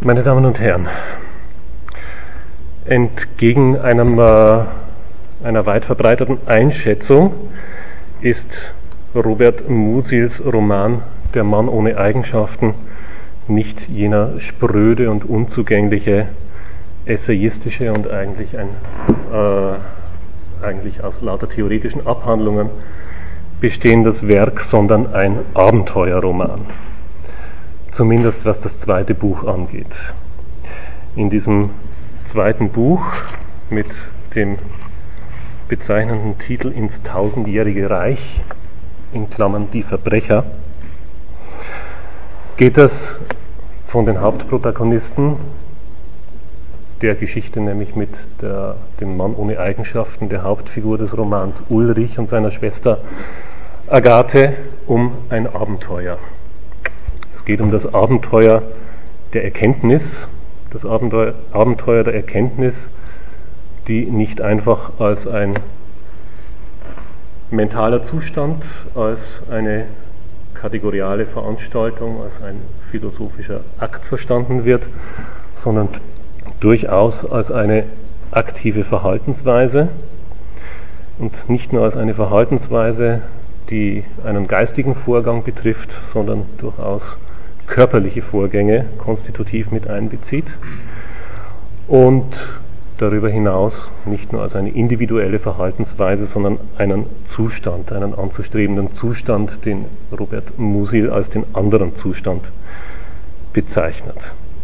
Meine Damen und Herren, entgegen einer weit verbreiteten Einschätzung ist Robert Musils Roman Der Mann ohne Eigenschaften nicht jener spröde und unzugängliche, essayistische und eigentlich aus lauter theoretischen Abhandlungen bestehendes Werk, sondern ein Abenteuerroman. Zumindest was das zweite Buch angeht. In diesem zweiten Buch mit dem bezeichnenden Titel Ins tausendjährige Reich, in Klammern Die Verbrecher, geht es von den Hauptprotagonisten der Geschichte, nämlich mit dem Mann ohne Eigenschaften, der Hauptfigur des Romans Ulrich und seiner Schwester Agathe, um ein Abenteuer. Es geht um das Abenteuer der Erkenntnis, das Abenteuer der Erkenntnis, die nicht einfach als ein mentaler Zustand, als eine kategoriale Veranstaltung, als ein philosophischer Akt verstanden wird, sondern durchaus als eine aktive Verhaltensweise und nicht nur als eine Verhaltensweise, die einen geistigen Vorgang betrifft, sondern durchaus körperliche Vorgänge konstitutiv mit einbezieht und darüber hinaus nicht nur als eine individuelle Verhaltensweise, sondern einen Zustand, einen anzustrebenden Zustand, den Robert Musil als den anderen Zustand bezeichnet.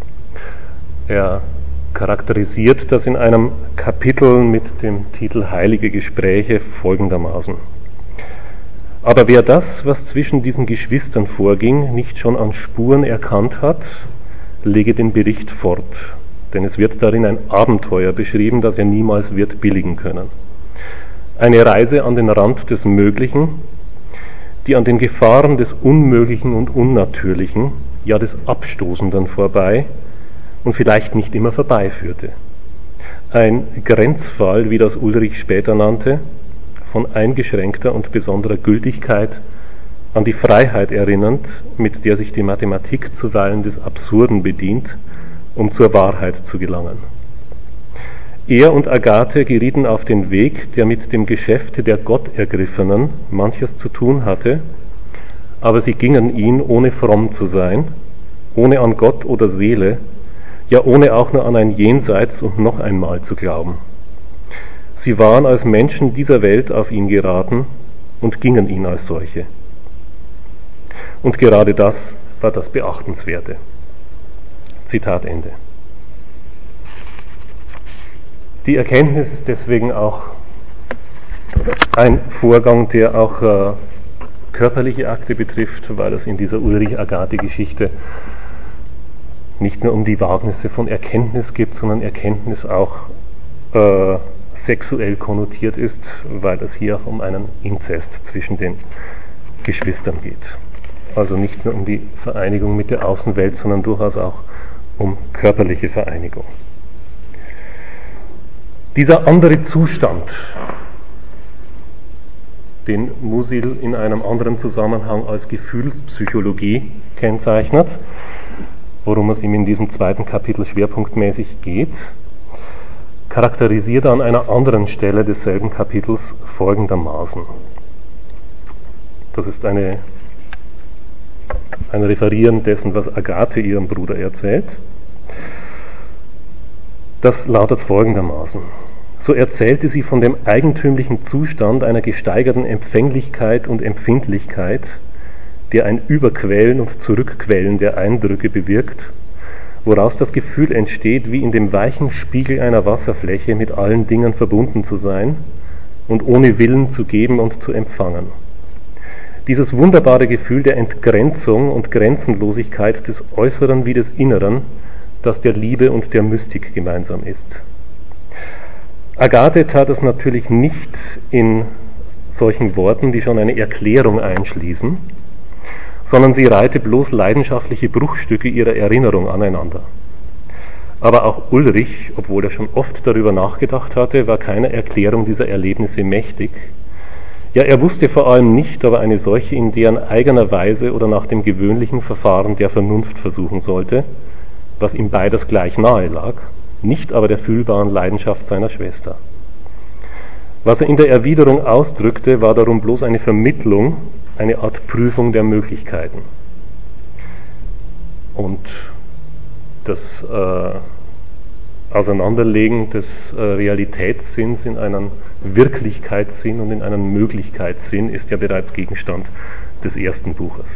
Er charakterisiert das in einem Kapitel mit dem Titel Heilige Gespräche folgendermaßen: Aber wer das, was zwischen diesen Geschwistern vorging, nicht schon an Spuren erkannt hat, lege den Bericht fort, denn es wird darin ein Abenteuer beschrieben, das er niemals wird billigen können. Eine Reise an den Rand des Möglichen, die an den Gefahren des Unmöglichen und Unnatürlichen, ja des Abstoßenden vorbei und vielleicht nicht immer vorbeiführte. Ein Grenzfall, wie das Ulrich später nannte, von eingeschränkter und besonderer Gültigkeit, an die Freiheit erinnernd, mit der sich die Mathematik zuweilen des Absurden bedient, um zur Wahrheit zu gelangen. Er und Agathe gerieten auf den Weg, der mit dem Geschäfte der Gottergriffenen manches zu tun hatte, aber sie gingen ihn, ohne fromm zu sein, ohne an Gott oder Seele, ja ohne auch nur an ein Jenseits und noch einmal zu glauben. Sie waren als Menschen dieser Welt auf ihn geraten und gingen ihn als solche. Und gerade das war das Beachtenswerte. Zitat Ende. Die Erkenntnis ist deswegen auch ein Vorgang, der auch körperliche Akte betrifft, weil es in dieser Ulrich-Agathe-Geschichte nicht nur um die Wagnisse von Erkenntnis geht, sondern Erkenntnis auch sexuell konnotiert ist, weil es hier auch um einen Inzest zwischen den Geschwistern geht. Also nicht nur um die Vereinigung mit der Außenwelt, sondern durchaus auch um körperliche Vereinigung. Dieser andere Zustand, den Musil in einem anderen Zusammenhang als Gefühlspsychologie kennzeichnet, worum es ihm in diesem zweiten Kapitel schwerpunktmäßig geht, charakterisiert an einer anderen Stelle desselben Kapitels folgendermaßen. Das ist ein Referieren dessen, was Agathe ihrem Bruder erzählt. Das lautet folgendermaßen: So erzählte sie von dem eigentümlichen Zustand einer gesteigerten Empfänglichkeit und Empfindlichkeit, der ein Überquellen und Zurückquellen der Eindrücke bewirkt, woraus das Gefühl entsteht, wie in dem weichen Spiegel einer Wasserfläche mit allen Dingen verbunden zu sein und ohne Willen zu geben und zu empfangen. Dieses wunderbare Gefühl der Entgrenzung und Grenzenlosigkeit des Äußeren wie des Inneren, das der Liebe und der Mystik gemeinsam ist. Agathe tat es natürlich nicht in solchen Worten, die schon eine Erklärung einschließen, sondern sie reihte bloß leidenschaftliche Bruchstücke ihrer Erinnerung aneinander. Aber auch Ulrich, obwohl er schon oft darüber nachgedacht hatte, war keiner Erklärung dieser Erlebnisse mächtig. Ja, er wusste vor allem nicht, ob er eine solche in deren eigener Weise oder nach dem gewöhnlichen Verfahren der Vernunft versuchen sollte, was ihm beides gleich nahe lag, nicht aber der fühlbaren Leidenschaft seiner Schwester. Was er in der Erwiderung ausdrückte, war darum bloß eine Vermittlung, eine Art Prüfung der Möglichkeiten. Und das Auseinanderlegen des Realitätssinns in einen Wirklichkeitssinn und in einen Möglichkeitssinn ist ja bereits Gegenstand des ersten Buches.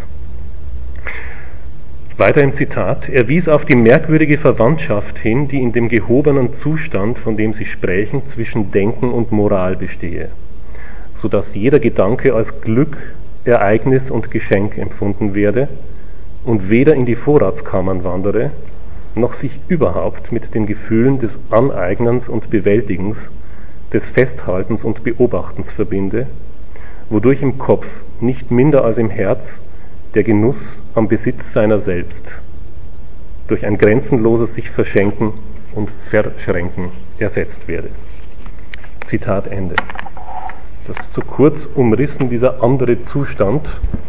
Weiter im Zitat: Er wies auf die merkwürdige Verwandtschaft hin, die in dem gehobenen Zustand, von dem Sie sprechen, zwischen Denken und Moral bestehe, so dass jeder Gedanke als Glück, Ereignis und Geschenk empfunden werde und weder in die Vorratskammern wandere, noch sich überhaupt mit den Gefühlen des Aneignens und Bewältigens, des Festhaltens und Beobachtens verbinde, wodurch im Kopf nicht minder als im Herz der Genuss am Besitz seiner selbst durch ein grenzenloses sich verschenken und verschränken ersetzt werde. Zitat Ende. Das ist so kurz umrissen dieser andere Zustand,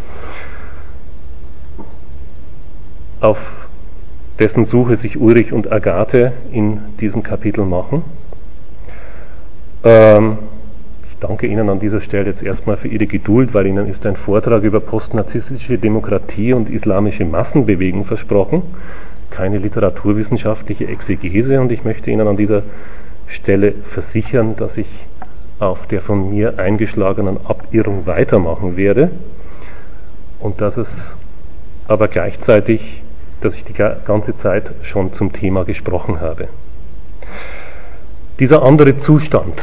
auf dessen Suche sich Ulrich und Agathe in diesem Kapitel machen. Ich danke Ihnen an dieser Stelle jetzt erstmal für Ihre Geduld, weil Ihnen ist ein Vortrag über postnarzisstische Demokratie und islamische Massenbewegung versprochen, keine literaturwissenschaftliche Exegese, und ich möchte Ihnen an dieser Stelle versichern, dass ich auf der von mir eingeschlagenen Abirrung weitermachen werde und dass ich die ganze Zeit schon zum Thema gesprochen habe. Dieser andere Zustand,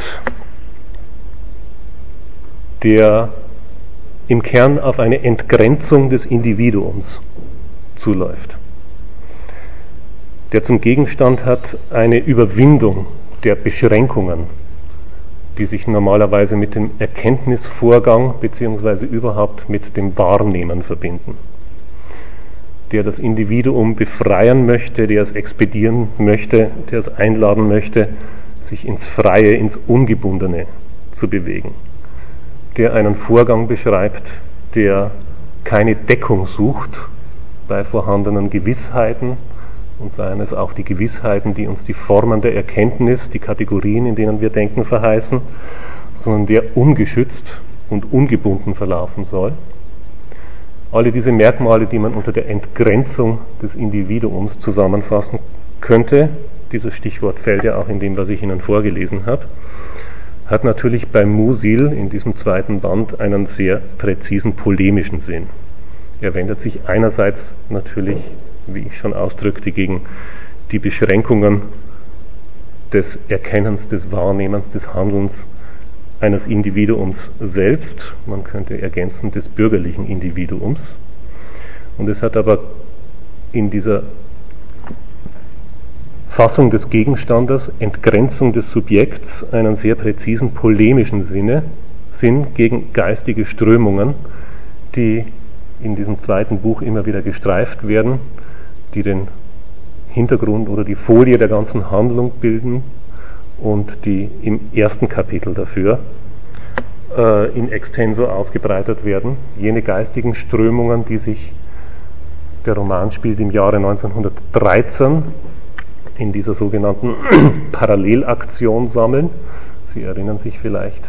der im Kern auf eine Entgrenzung des Individuums zuläuft, der zum Gegenstand hat eine Überwindung der Beschränkungen, die sich normalerweise mit dem Erkenntnisvorgang bzw. überhaupt mit dem Wahrnehmen verbinden, der das Individuum befreien möchte, der es expedieren möchte, der es einladen möchte, sich ins Freie, ins Ungebundene zu bewegen, der einen Vorgang beschreibt, der keine Deckung sucht bei vorhandenen Gewissheiten, und seien es auch die Gewissheiten, die uns die Formen der Erkenntnis, die Kategorien, in denen wir denken, verheißen, sondern der ungeschützt und ungebunden verlaufen soll. Alle diese Merkmale, die man unter der Entgrenzung des Individuums zusammenfassen könnte, dieses Stichwort fällt ja auch in dem, was ich Ihnen vorgelesen habe, hat natürlich bei Musil in diesem zweiten Band einen sehr präzisen polemischen Sinn. Er wendet sich einerseits natürlich, wie ich schon ausdrückte, gegen die Beschränkungen des Erkennens, des Wahrnehmens, des Handelns eines Individuums selbst, man könnte ergänzen des bürgerlichen Individuums. Und es hat aber in dieser Fassung des Gegenstandes, Entgrenzung des Subjekts, einen sehr präzisen polemischen Sinn gegen geistige Strömungen, die in diesem zweiten Buch immer wieder gestreift werden, die den Hintergrund oder die Folie der ganzen Handlung bilden und die im ersten Kapitel dafür in extenso ausgebreitet werden. Jene geistigen Strömungen, die sich, der Roman spielt im Jahre 1913, in dieser sogenannten Parallelaktion sammeln. Sie erinnern sich vielleicht,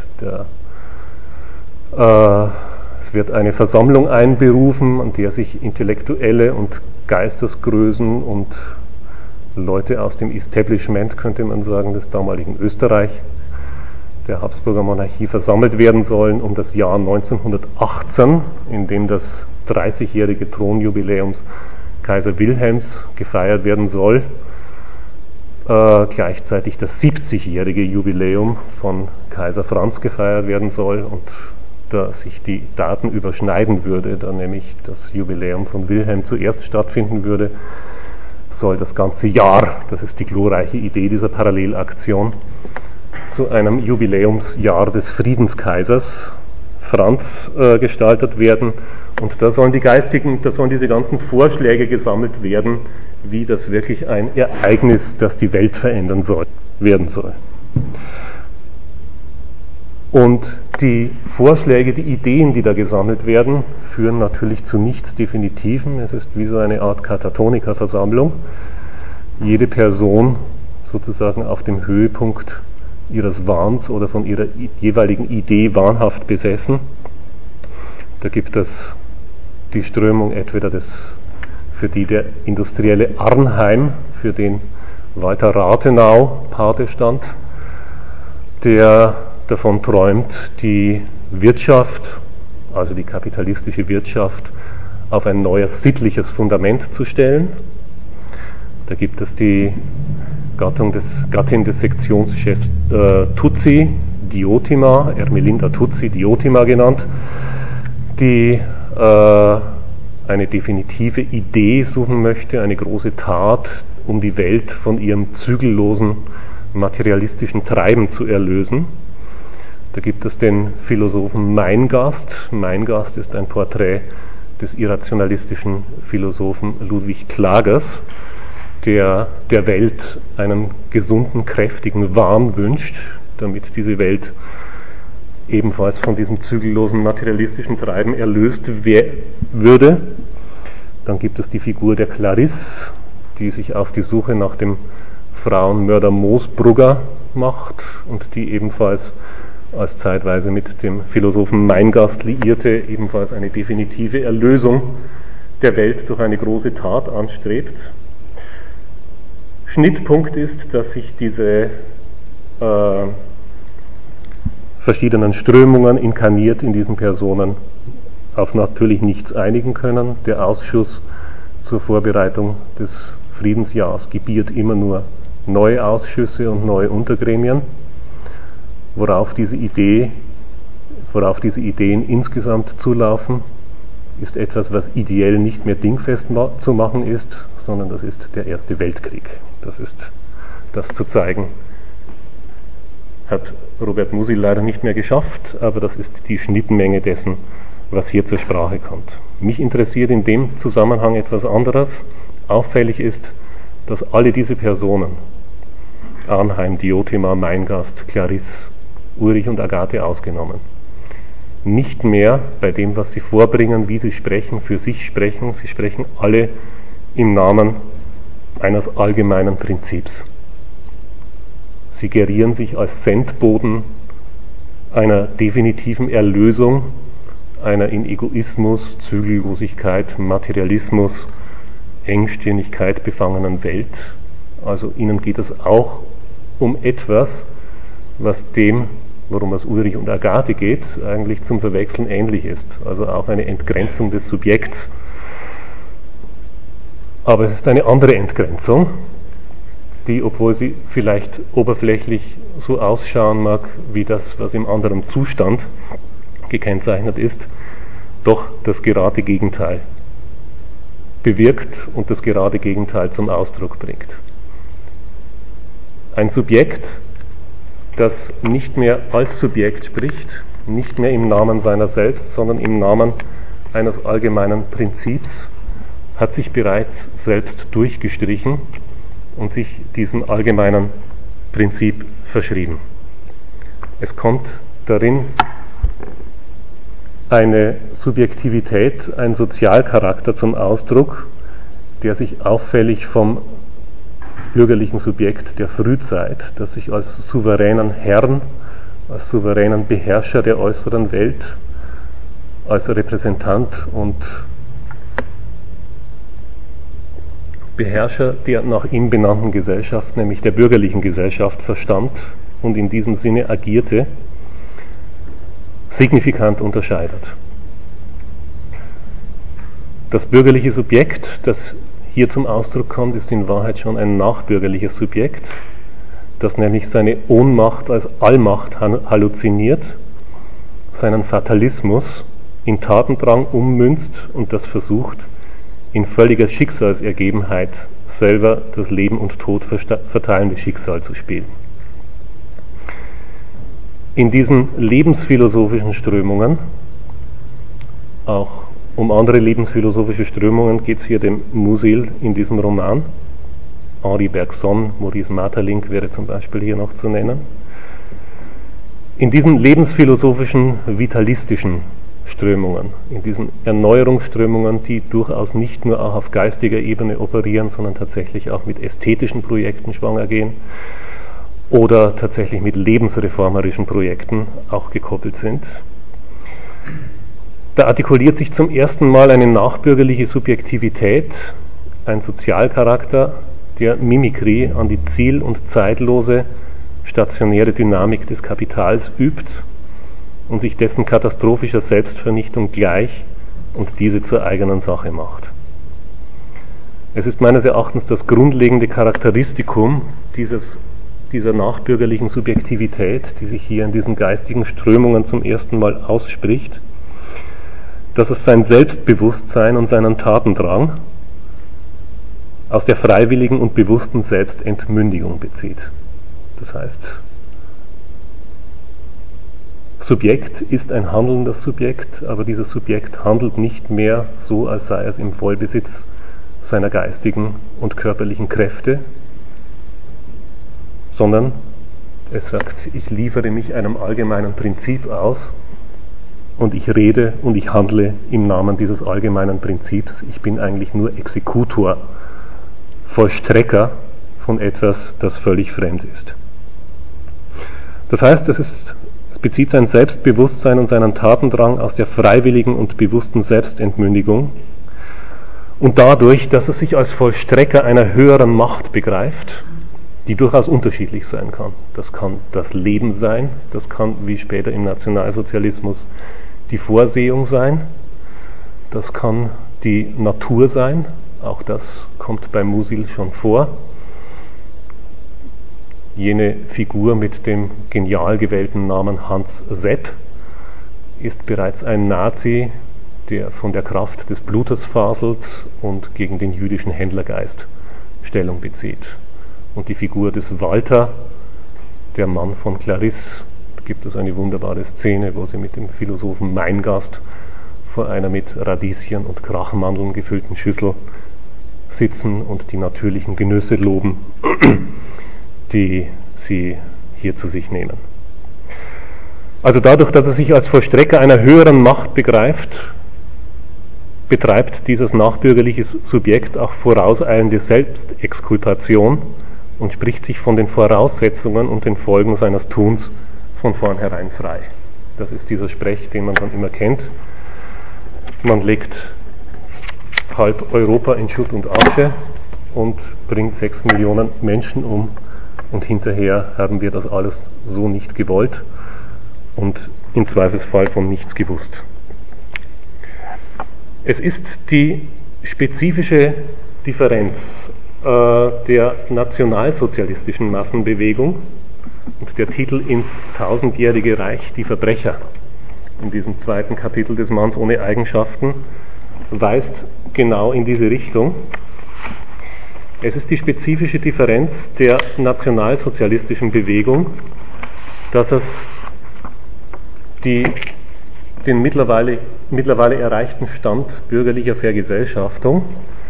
es wird eine Versammlung einberufen, an der sich Intellektuelle und Geistesgrößen und Leute aus dem Establishment, könnte man sagen, des damaligen Österreich, der Habsburger Monarchie versammelt werden sollen, um das Jahr 1918, in dem das 30-jährige Thronjubiläum Kaiser Wilhelms gefeiert werden soll, gleichzeitig das 70-jährige Jubiläum von Kaiser Franz gefeiert werden soll und da sich die Daten überschneiden würde, da nämlich das Jubiläum von Wilhelm zuerst stattfinden würde, soll das ganze Jahr, das ist die glorreiche Idee dieser Parallelaktion, zu einem Jubiläumsjahr des Friedenskaisers Franz gestaltet werden. Und da sollen diese ganzen Vorschläge gesammelt werden, wie das wirklich ein Ereignis, das die Welt verändern soll, werden soll. Und die Vorschläge, die Ideen, die da gesammelt werden, führen natürlich zu nichts Definitivem. Es ist wie so eine Art Katatonikerversammlung. jede Person sozusagen auf dem Höhepunkt ihres Wahns oder von ihrer jeweiligen Idee wahnhaft besessen. Da gibt es die Strömung entweder für die der industrielle Arnheim, für den Walter Rathenau Pate stand, der davon träumt, die Wirtschaft, also die kapitalistische Wirtschaft, auf ein neues sittliches Fundament zu stellen. Da gibt es die Gattin des Sektionschefs Tutsi, Diotima, Ermelinda Tutsi, Diotima genannt, die eine definitive Idee suchen möchte, eine große Tat, um die Welt von ihrem zügellosen materialistischen Treiben zu erlösen. Da gibt es den Philosophen Meingast. Meingast ist ein Porträt des irrationalistischen Philosophen Ludwig Klagers, der der Welt einen gesunden, kräftigen Wahn wünscht, damit diese Welt ebenfalls von diesem zügellosen materialistischen Treiben erlöst würde. Dann gibt es die Figur der Clarisse, die sich auf die Suche nach dem Frauenmörder Moosbrugger macht und die ebenfalls als zeitweise mit dem Philosophen Meingast liierte, ebenfalls eine definitive Erlösung der Welt durch eine große Tat anstrebt. Schnittpunkt ist, dass sich diese verschiedenen Strömungen inkarniert in diesen Personen auf natürlich nichts einigen können. Der Ausschuss zur Vorbereitung des Friedensjahrs gebiert immer nur neue Ausschüsse und neue Untergremien, worauf diese Ideen insgesamt zulaufen, ist etwas, was ideell nicht mehr dingfest zu machen ist, sondern das ist der Erste Weltkrieg. Das ist das zu zeigen. Hat Robert Musil leider nicht mehr geschafft, aber das ist die Schnittmenge dessen, was hier zur Sprache kommt. Mich interessiert in dem Zusammenhang etwas anderes. Auffällig ist, dass alle diese Personen, Arnheim, Diotima, Meingast, Clarisse, Ulrich und Agathe ausgenommen, nicht mehr bei dem, was sie vorbringen, wie sie sprechen, für sich sprechen. Sie sprechen alle im Namen eines allgemeinen Prinzips. Sie gerieren sich als Sendboten einer definitiven Erlösung einer in Egoismus, Zügellosigkeit, Materialismus, Engstirnigkeit befangenen Welt. Also ihnen geht es auch um etwas, was dem, worum es Ulrich und Agathe geht, eigentlich zum Verwechseln ähnlich ist. Also auch eine Entgrenzung des Subjekts. Aber es ist eine andere Entgrenzung, die, obwohl sie vielleicht oberflächlich so ausschauen mag, wie das, was im anderen Zustand gekennzeichnet ist, doch das gerade Gegenteil bewirkt und das gerade Gegenteil zum Ausdruck bringt. Ein Subjekt, das nicht mehr als Subjekt spricht, nicht mehr im Namen seiner selbst, sondern im Namen eines allgemeinen Prinzips, hat sich bereits selbst durchgestrichen und sich diesem allgemeinen Prinzip verschrieben. Es kommt darin eine Subjektivität, ein Sozialcharakter zum Ausdruck, der sich auffällig vom bürgerlichen Subjekt der Frühzeit, das sich als souveränen Herrn, als souveränen Beherrscher der äußeren Welt, als Repräsentant und Beherrscher der nach ihm benannten Gesellschaft, nämlich der bürgerlichen Gesellschaft, verstand und in diesem Sinne agierte, signifikant unterscheidet. Das bürgerliche Subjekt, das hier zum Ausdruck kommt, ist in Wahrheit schon ein nachbürgerliches Subjekt, das nämlich seine Ohnmacht als Allmacht halluziniert, seinen Fatalismus in Tatendrang ummünzt und das versucht, in völliger Schicksalsergebenheit selber das Leben und Tod verteilende Schicksal zu spielen. In diesen lebensphilosophischen Strömungen, auch um andere lebensphilosophische Strömungen geht es hier dem Musil in diesem Roman. Henri Bergson, Maurice Maeterlinck wäre zum Beispiel hier noch zu nennen. In diesen lebensphilosophischen, vitalistischen Strömungen, in diesen Erneuerungsströmungen, die durchaus nicht nur auch auf geistiger Ebene operieren, sondern tatsächlich auch mit ästhetischen Projekten schwanger gehen oder tatsächlich mit lebensreformerischen Projekten auch gekoppelt sind. Da artikuliert sich zum ersten Mal eine nachbürgerliche Subjektivität, ein Sozialcharakter, der Mimikrie an die ziel- und zeitlose stationäre Dynamik des Kapitals übt und sich dessen katastrophischer Selbstvernichtung gleich und diese zur eigenen Sache macht. Es ist meines Erachtens das grundlegende Charakteristikum dieser nachbürgerlichen Subjektivität, die sich hier in diesen geistigen Strömungen zum ersten Mal ausspricht, dass es sein Selbstbewusstsein und seinen Tatendrang aus der freiwilligen und bewussten Selbstentmündigung bezieht. Das heißt, Subjekt ist ein handelndes Subjekt, aber dieses Subjekt handelt nicht mehr so, als sei es im Vollbesitz seiner geistigen und körperlichen Kräfte, sondern es sagt, ich liefere mich einem allgemeinen Prinzip aus und ich rede und ich handle im Namen dieses allgemeinen Prinzips. Ich bin eigentlich nur Exekutor, Vollstrecker von etwas, das völlig fremd ist. Das heißt, es bezieht sein Selbstbewusstsein und seinen Tatendrang aus der freiwilligen und bewussten Selbstentmündigung und dadurch, dass es sich als Vollstrecker einer höheren Macht begreift, die durchaus unterschiedlich sein kann. Das kann das Leben sein, das kann, wie später im Nationalsozialismus, die Vorsehung sein, das kann die Natur sein, auch das kommt bei Musil schon vor. Jene Figur mit dem genial gewählten Namen Hans Sepp ist bereits ein Nazi, der von der Kraft des Blutes faselt und gegen den jüdischen Händlergeist Stellung bezieht. Und die Figur des Walter, der Mann von Clarisse, da gibt es eine wunderbare Szene, wo sie mit dem Philosophen Meingast vor einer mit Radieschen und Krachmandeln gefüllten Schüssel sitzen und die natürlichen Genüsse loben, die sie hier zu sich nehmen. Also dadurch, dass er sich als Vollstrecker einer höheren Macht begreift, betreibt dieses nachbürgerliche Subjekt auch vorauseilende Selbstexkulpation und spricht sich von den Voraussetzungen und den Folgen seines Tuns von vornherein frei. Das ist dieser Sprech, den man dann immer kennt. Man legt halb Europa in Schutt und Asche und bringt 6 Millionen Menschen um und hinterher haben wir das alles so nicht gewollt und im Zweifelsfall von nichts gewusst. Es ist die spezifische Differenz der nationalsozialistischen Massenbewegung und der Titel ins tausendjährige Reich, die Verbrecher, in diesem zweiten Kapitel des Manns ohne Eigenschaften, weist genau in diese Richtung. Es ist die spezifische Differenz der nationalsozialistischen Bewegung, dass es den mittlerweile erreichten Stand bürgerlicher Vergesellschaftung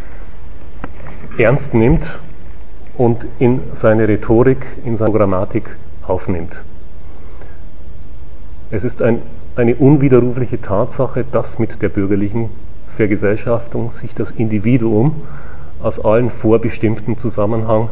ernst nimmt und in seine Rhetorik, in seine Grammatik aufnimmt. Es ist eine unwiderrufliche Tatsache, dass mit der bürgerlichen Vergesellschaftung sich das Individuum aus allen vorbestimmten Zusammenhängen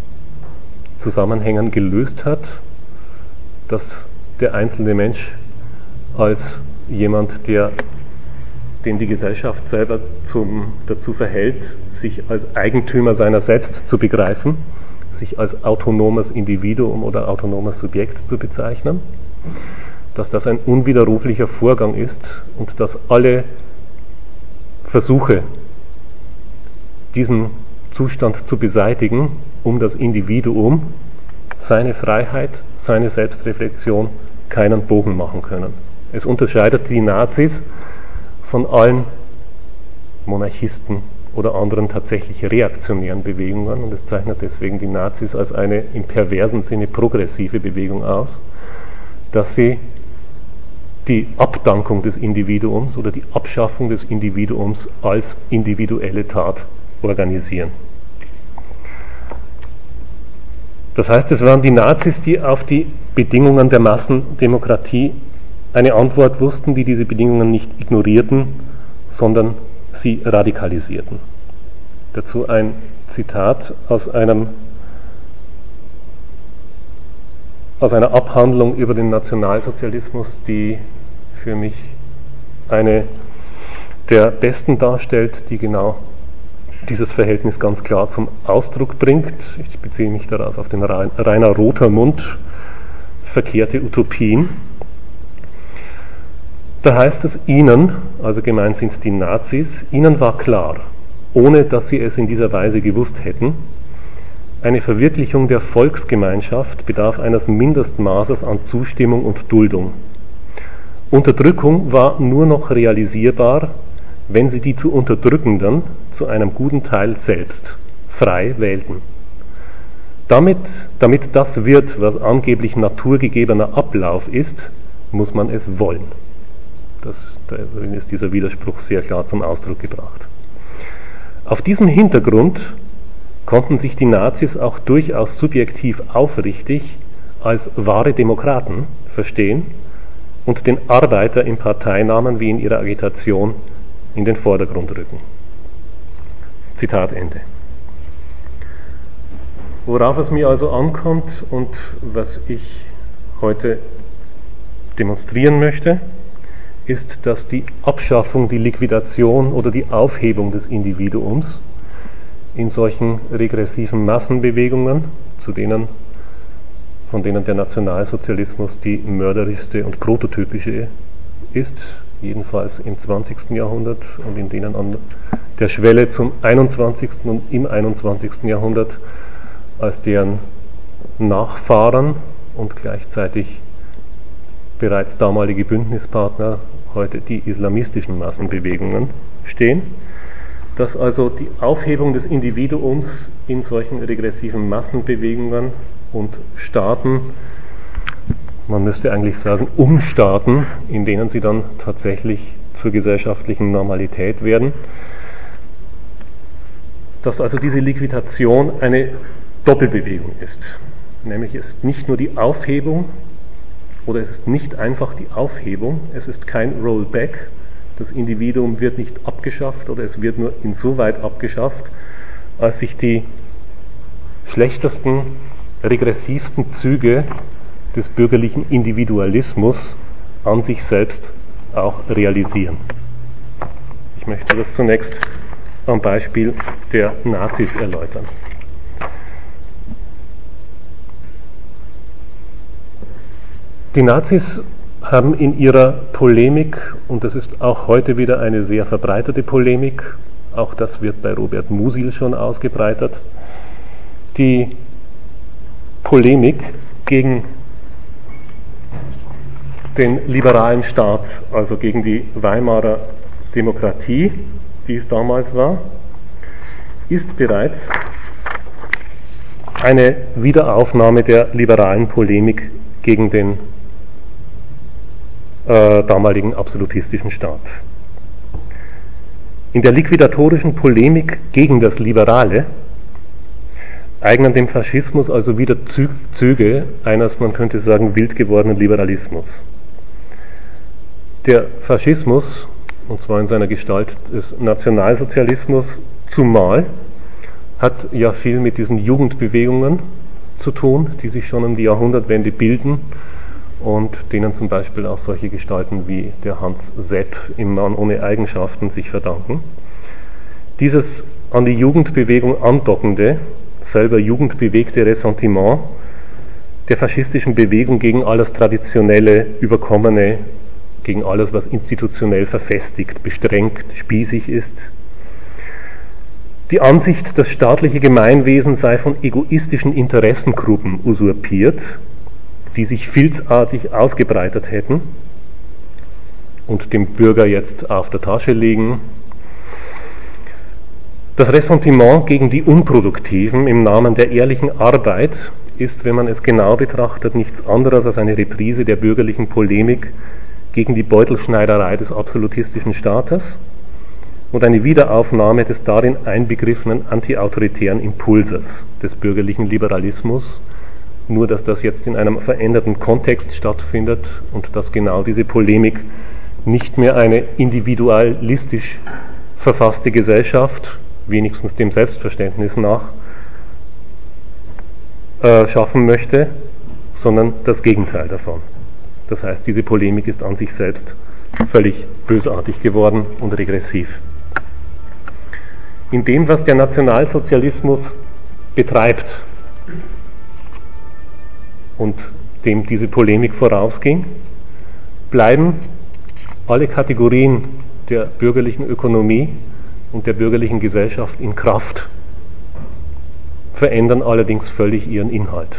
gelöst hat, dass der einzelne Mensch als jemand, den die Gesellschaft selber dazu verhält, sich als Eigentümer seiner selbst zu begreifen, sich als autonomes Individuum oder autonomes Subjekt zu bezeichnen, dass das ein unwiderruflicher Vorgang ist und dass alle Versuche, diesen Zustand zu beseitigen, um das Individuum, seine Freiheit, seine Selbstreflexion keinen Bogen machen können. Es unterscheidet die Nazis von allen Monarchisten oder anderen tatsächlich reaktionären Bewegungen und es zeichnet deswegen die Nazis als eine im perversen Sinne progressive Bewegung aus, dass sie die Abdankung des Individuums oder die Abschaffung des Individuums als individuelle Tat organisieren. Das heißt, es waren die Nazis, die auf die Bedingungen der Massendemokratie eine Antwort wussten, die diese Bedingungen nicht ignorierten, sondern sie radikalisierten. Dazu ein Zitat aus einer Abhandlung über den Nationalsozialismus, die für mich eine der besten darstellt, die genau dieses Verhältnis ganz klar zum Ausdruck bringt. Ich beziehe mich darauf auf den Rainer Rotermund, Verkehrte Utopien. Da heißt es, ihnen, also gemeint sind die Nazis, ihnen war klar, ohne dass sie es in dieser Weise gewusst hätten, eine Verwirklichung der Volksgemeinschaft bedarf eines Mindestmaßes an Zustimmung und Duldung. Unterdrückung war nur noch realisierbar, wenn sie die zu Unterdrückenden zu einem guten Teil selbst frei wählten. Damit das wird, was angeblich naturgegebener Ablauf ist, muss man es wollen. Darin ist dieser Widerspruch sehr klar zum Ausdruck gebracht. Auf diesem Hintergrund konnten sich die Nazis auch durchaus subjektiv aufrichtig als wahre Demokraten verstehen und den Arbeiter im Parteinamen wie in ihrer Agitation in den Vordergrund rücken. Zitat Ende. Worauf es mir also ankommt und was ich heute demonstrieren möchte, ist, dass die Abschaffung, die Liquidation oder die Aufhebung des Individuums in solchen regressiven Massenbewegungen, von denen der Nationalsozialismus die mörderischste und prototypische ist, jedenfalls im 20. Jahrhundert und in denen an der Schwelle zum 21. und im 21. Jahrhundert als deren Nachfahren und gleichzeitig bereits damalige Bündnispartner heute die islamistischen Massenbewegungen stehen, dass also die Aufhebung des Individuums in solchen regressiven Massenbewegungen und Staaten, man müsste eigentlich sagen Umstaaten, in denen sie dann tatsächlich zur gesellschaftlichen Normalität werden, dass also diese Liquidation eine Doppelbewegung ist. Nämlich es ist nicht nur die Aufhebung oder es ist nicht einfach die Aufhebung, es ist kein Rollback, das Individuum wird nicht abgeschafft oder es wird nur insoweit abgeschafft, als sich die schlechtesten, regressivsten Züge des bürgerlichen Individualismus an sich selbst auch realisieren. Ich möchte das zunächst am Beispiel der Nazis erläutern. Die Nazis haben in ihrer Polemik, und das ist auch heute wieder eine sehr verbreitete Polemik, auch das wird bei Robert Musil schon ausgebreitet, die Polemik gegen den liberalen Staat, also gegen die Weimarer Demokratie, die es damals war, ist bereits eine Wiederaufnahme der liberalen Polemik gegen den damaligen absolutistischen Staat. In der liquidatorischen Polemik gegen das Liberale eignen dem Faschismus also wieder Züge eines, man könnte sagen, wild gewordenen Liberalismus. Der Faschismus, und zwar in seiner Gestalt des Nationalsozialismus, zumal hat ja viel mit diesen Jugendbewegungen zu tun, die sich schon um die Jahrhundertwende bilden und denen zum Beispiel auch solche Gestalten wie der Hans Sepp im Mann ohne Eigenschaften sich verdanken. Dieses an die Jugendbewegung andockende, selber jugendbewegte Ressentiment der faschistischen Bewegung gegen alles Traditionelle, Überkommene, gegen alles, was institutionell verfestigt, bestrengt, spießig ist. Die Ansicht, das staatliche Gemeinwesen sei von egoistischen Interessengruppen usurpiert, die sich filzartig ausgebreitet hätten und dem Bürger jetzt auf der Tasche liegen. Das Ressentiment gegen die Unproduktiven im Namen der ehrlichen Arbeit ist, wenn man es genau betrachtet, nichts anderes als eine Reprise der bürgerlichen Polemik gegen die Beutelschneiderei des absolutistischen Staates und eine Wiederaufnahme des darin einbegriffenen antiautoritären Impulses des bürgerlichen Liberalismus, nur dass das jetzt in einem veränderten Kontext stattfindet und dass genau diese Polemik nicht mehr eine individualistisch verfasste Gesellschaft, wenigstens dem Selbstverständnis nach, schaffen möchte, sondern das Gegenteil davon. Das heißt, diese Polemik ist an sich selbst völlig bösartig geworden und regressiv. In dem, was der Nationalsozialismus betreibt und dem diese Polemik vorausging, bleiben alle Kategorien der bürgerlichen Ökonomie und der bürgerlichen Gesellschaft in Kraft, verändern allerdings völlig ihren Inhalt.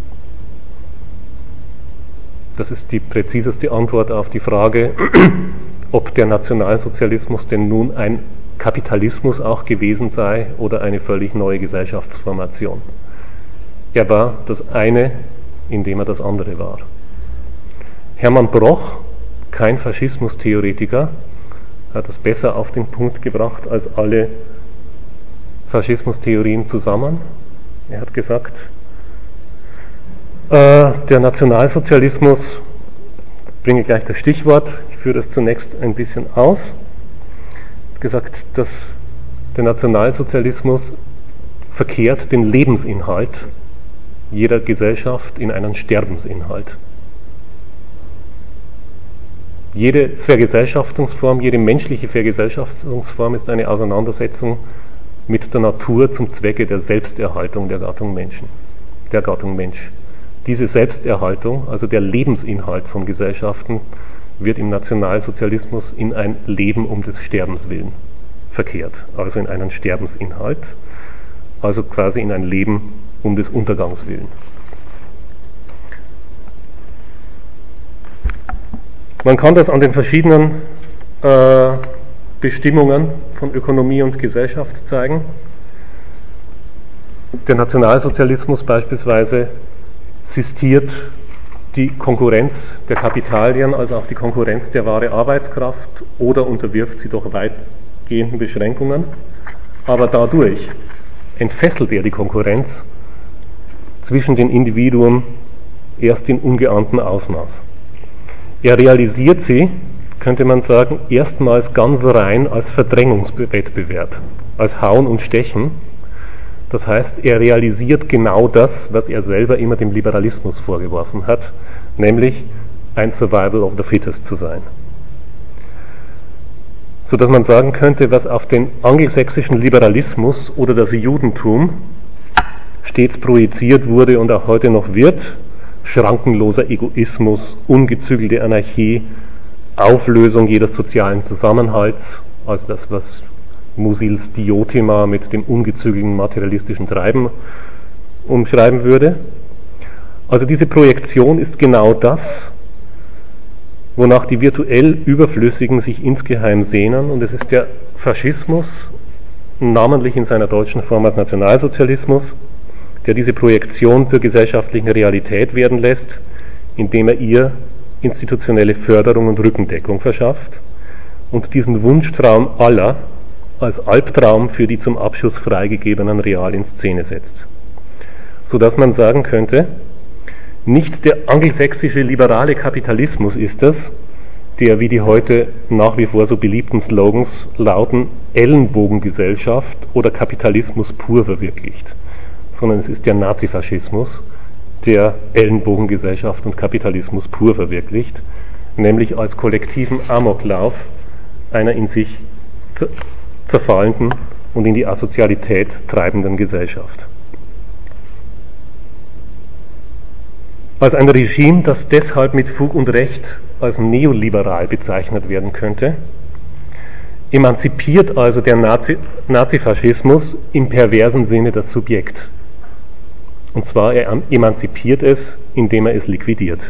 Das ist die präziseste Antwort auf die Frage, ob der Nationalsozialismus denn nun ein Kapitalismus auch gewesen sei oder eine völlig neue Gesellschaftsformation. Er war das eine, indem er das andere war. Hermann Broch, kein Faschismustheoretiker, hat es besser auf den Punkt gebracht als alle Faschismustheorien zusammen. Er hat gesagt, der Nationalsozialismus, ich bringe gleich das Stichwort, ich führe das zunächst ein bisschen aus, hat gesagt, dass der Nationalsozialismus verkehrt den Lebensinhalt jeder Gesellschaft in einen Sterbensinhalt. Jede Vergesellschaftungsform, jede menschliche Vergesellschaftungsform ist eine Auseinandersetzung mit der Natur zum Zwecke der Selbsterhaltung der Gattung Mensch. Diese Selbsterhaltung, also der Lebensinhalt von Gesellschaften, wird im Nationalsozialismus in ein Leben um des Sterbens willen verkehrt, also in einen Sterbensinhalt, also quasi in ein Leben um des Untergangs willen. Man kann das an den verschiedenen Bestimmungen von Ökonomie und Gesellschaft zeigen. Der Nationalsozialismus beispielsweise sistiert die Konkurrenz der Kapitalien, also auch die Konkurrenz der wahre Arbeitskraft, oder unterwirft sie doch weitgehenden Beschränkungen. Aber dadurch entfesselt er die Konkurrenz zwischen den Individuen erst in ungeahntem Ausmaß. Er realisiert sie, könnte man sagen, erstmals ganz rein als Verdrängungswettbewerb, als Hauen und Stechen. Das heißt, er realisiert genau das, was er selber immer dem Liberalismus vorgeworfen hat, nämlich ein Survival of the Fittest zu sein. Sodass man sagen könnte, was auf den angelsächsischen Liberalismus oder das Judentum stets projiziert wurde und auch heute noch wird, schrankenloser Egoismus, ungezügelte Anarchie, Auflösung jedes sozialen Zusammenhalts, also das, was Musils Diotima mit dem ungezügelten materialistischen Treiben umschreiben würde. Also diese Projektion ist genau das, wonach die virtuell Überflüssigen sich insgeheim sehnen, und es ist der Faschismus, namentlich in seiner deutschen Form als Nationalsozialismus, der diese Projektion zur gesellschaftlichen Realität werden lässt, indem er ihr institutionelle Förderung und Rückendeckung verschafft und diesen Wunschtraum aller als Albtraum für die zum Abschuss freigegebenen real in Szene setzt. Sodass man sagen könnte, nicht der angelsächsische liberale Kapitalismus ist es, der wie die heute nach wie vor so beliebten Slogans lauten, Ellenbogengesellschaft oder Kapitalismus pur verwirklicht, sondern es ist der Nazifaschismus, der Ellenbogengesellschaft und Kapitalismus pur verwirklicht, nämlich als kollektiven Amoklauf einer in sich zerfallenden und in die Asozialität treibenden Gesellschaft. Als ein Regime, das deshalb mit Fug und Recht als neoliberal bezeichnet werden könnte, emanzipiert also der Nazifaschismus im perversen Sinne das Subjekt. Und zwar er emanzipiert es, indem er es liquidiert.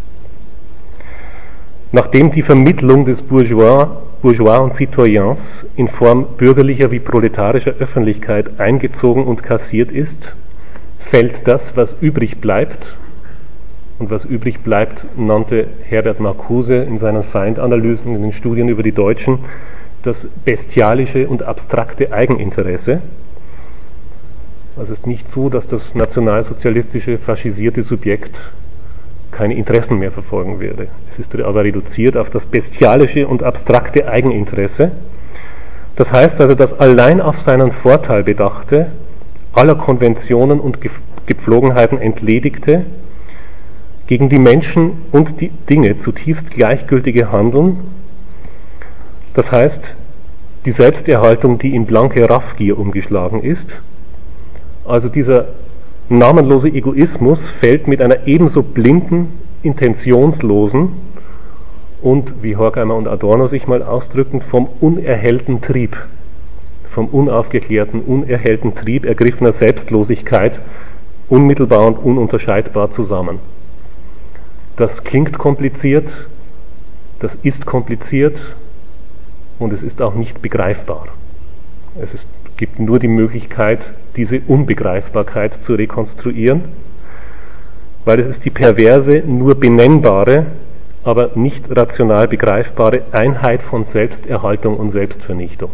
Nachdem die Vermittlung des Bourgeois und Citoyens in Form bürgerlicher wie proletarischer Öffentlichkeit eingezogen und kassiert ist, fällt das, was übrig bleibt, und was übrig bleibt, nannte Herbert Marcuse in seinen Feindanalysen, in den Studien über die Deutschen, das bestialische und abstrakte Eigeninteresse. Also es ist nicht so, dass das nationalsozialistische, faschisierte Subjekt keine Interessen mehr verfolgen würde. Es ist aber reduziert auf das bestialische und abstrakte Eigeninteresse. Das heißt also, das allein auf seinen Vorteil bedachte, aller Konventionen und Gepflogenheiten entledigte, gegen die Menschen und die Dinge zutiefst gleichgültige Handeln, das heißt, die Selbsterhaltung, die in blanke Raffgier umgeschlagen ist, also dieser namenlose Egoismus fällt mit einer ebenso blinden, intentionslosen und, wie Horkheimer und Adorno sich mal ausdrücken, vom unerhellten Trieb, vom unaufgeklärten, unerhellten Trieb ergriffener Selbstlosigkeit unmittelbar und ununterscheidbar zusammen. Das klingt kompliziert, das ist kompliziert und es ist auch nicht begreifbar. Gibt nur die Möglichkeit, diese Unbegreifbarkeit zu rekonstruieren, weil es ist die perverse, nur benennbare, aber nicht rational begreifbare Einheit von Selbsterhaltung und Selbstvernichtung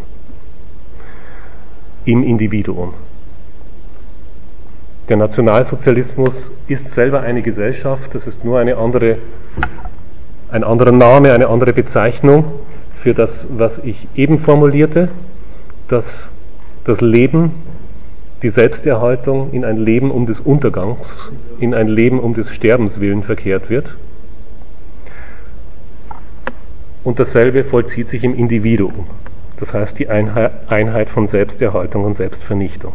im Individuum. Der Nationalsozialismus ist selber eine Gesellschaft, das ist nur ein anderer Name, eine andere Bezeichnung für das, was ich eben formulierte, dass das Leben, die Selbsterhaltung in ein Leben um des Untergangs, in ein Leben um des Sterbens willen verkehrt wird. Und dasselbe vollzieht sich im Individuum, das heißt die Einheit von Selbsterhaltung und Selbstvernichtung.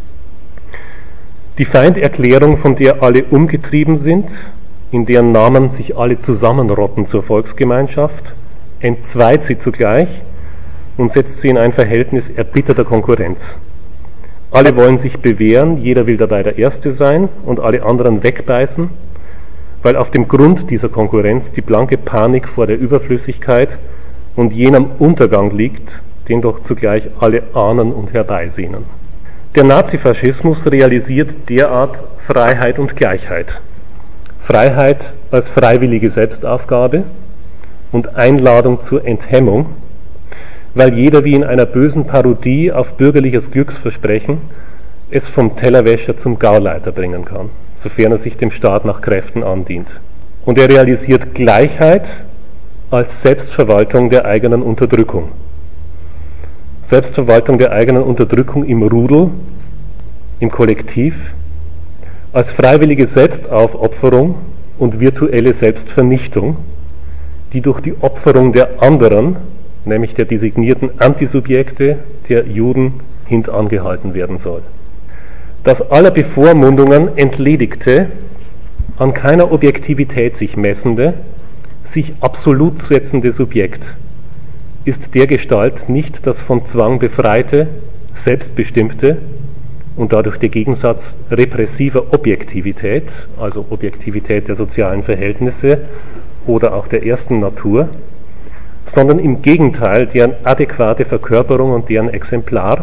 Die Feinderklärung, von der alle umgetrieben sind, in deren Namen sich alle zusammenrotten zur Volksgemeinschaft, entzweit sie zugleich und setzt sie in ein Verhältnis erbitterter Konkurrenz. Alle wollen sich bewähren, jeder will dabei der Erste sein und alle anderen wegbeißen, weil auf dem Grund dieser Konkurrenz die blanke Panik vor der Überflüssigkeit und jenem Untergang liegt, den doch zugleich alle ahnen und herbeisehnen. Der Nazifaschismus realisiert derart Freiheit und Gleichheit. Freiheit als freiwillige Selbstaufgabe und Einladung zur Enthemmung, weil jeder wie in einer bösen Parodie auf bürgerliches Glücksversprechen es vom Tellerwäscher zum Gauleiter bringen kann, sofern er sich dem Staat nach Kräften andient. Und er realisiert Gleichheit als Selbstverwaltung der eigenen Unterdrückung. Selbstverwaltung der eigenen Unterdrückung im Rudel, im Kollektiv, als freiwillige Selbstaufopferung und virtuelle Selbstvernichtung, die durch die Opferung der anderen, nämlich der designierten Antisubjekte, der Juden, hintangehalten werden soll. Das aller Bevormundungen entledigte, an keiner Objektivität sich messende, sich absolut setzende Subjekt ist dergestalt nicht das von Zwang befreite, selbstbestimmte und dadurch der Gegensatz repressiver Objektivität, also Objektivität der sozialen Verhältnisse oder auch der ersten Natur, sondern im Gegenteil deren adäquate Verkörperung und deren Exemplar,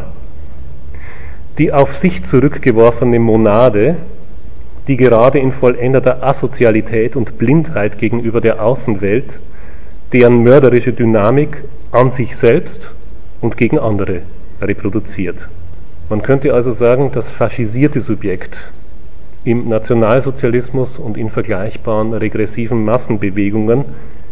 die auf sich zurückgeworfene Monade, die gerade in vollendeter Asozialität und Blindheit gegenüber der Außenwelt deren mörderische Dynamik an sich selbst und gegen andere reproduziert. Man könnte also sagen, das faschisierte Subjekt im Nationalsozialismus und in vergleichbaren regressiven Massenbewegungen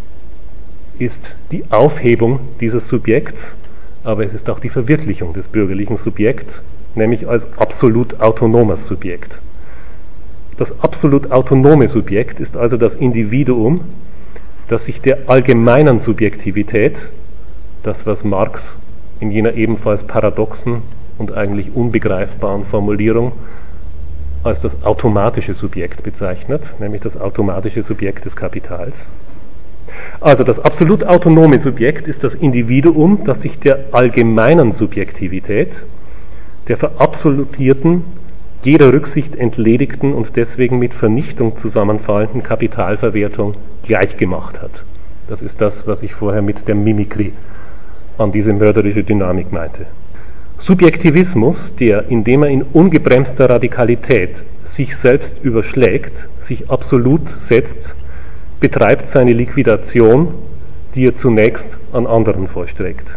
ist die Aufhebung dieses Subjekts, aber es ist auch die Verwirklichung des bürgerlichen Subjekts, nämlich als absolut autonomes Subjekt. Das absolut autonome Subjekt ist also das Individuum, das sich der allgemeinen Subjektivität, das was Marx in jener ebenfalls paradoxen und eigentlich unbegreifbaren Formulierung als das automatische Subjekt bezeichnet, nämlich das automatische Subjekt des Kapitals. Also das absolut autonome Subjekt ist das Individuum, das sich der allgemeinen Subjektivität, der verabsolutierten, jeder Rücksicht entledigten und deswegen mit Vernichtung zusammenfallenden Kapitalverwertung gleichgemacht hat. Das ist das, was ich vorher mit der Mimikrie an diese mörderische Dynamik meinte. Subjektivismus, der, indem er in ungebremster Radikalität sich selbst überschlägt, sich absolut setzt, betreibt seine Liquidation, die er zunächst an anderen vollstreckt.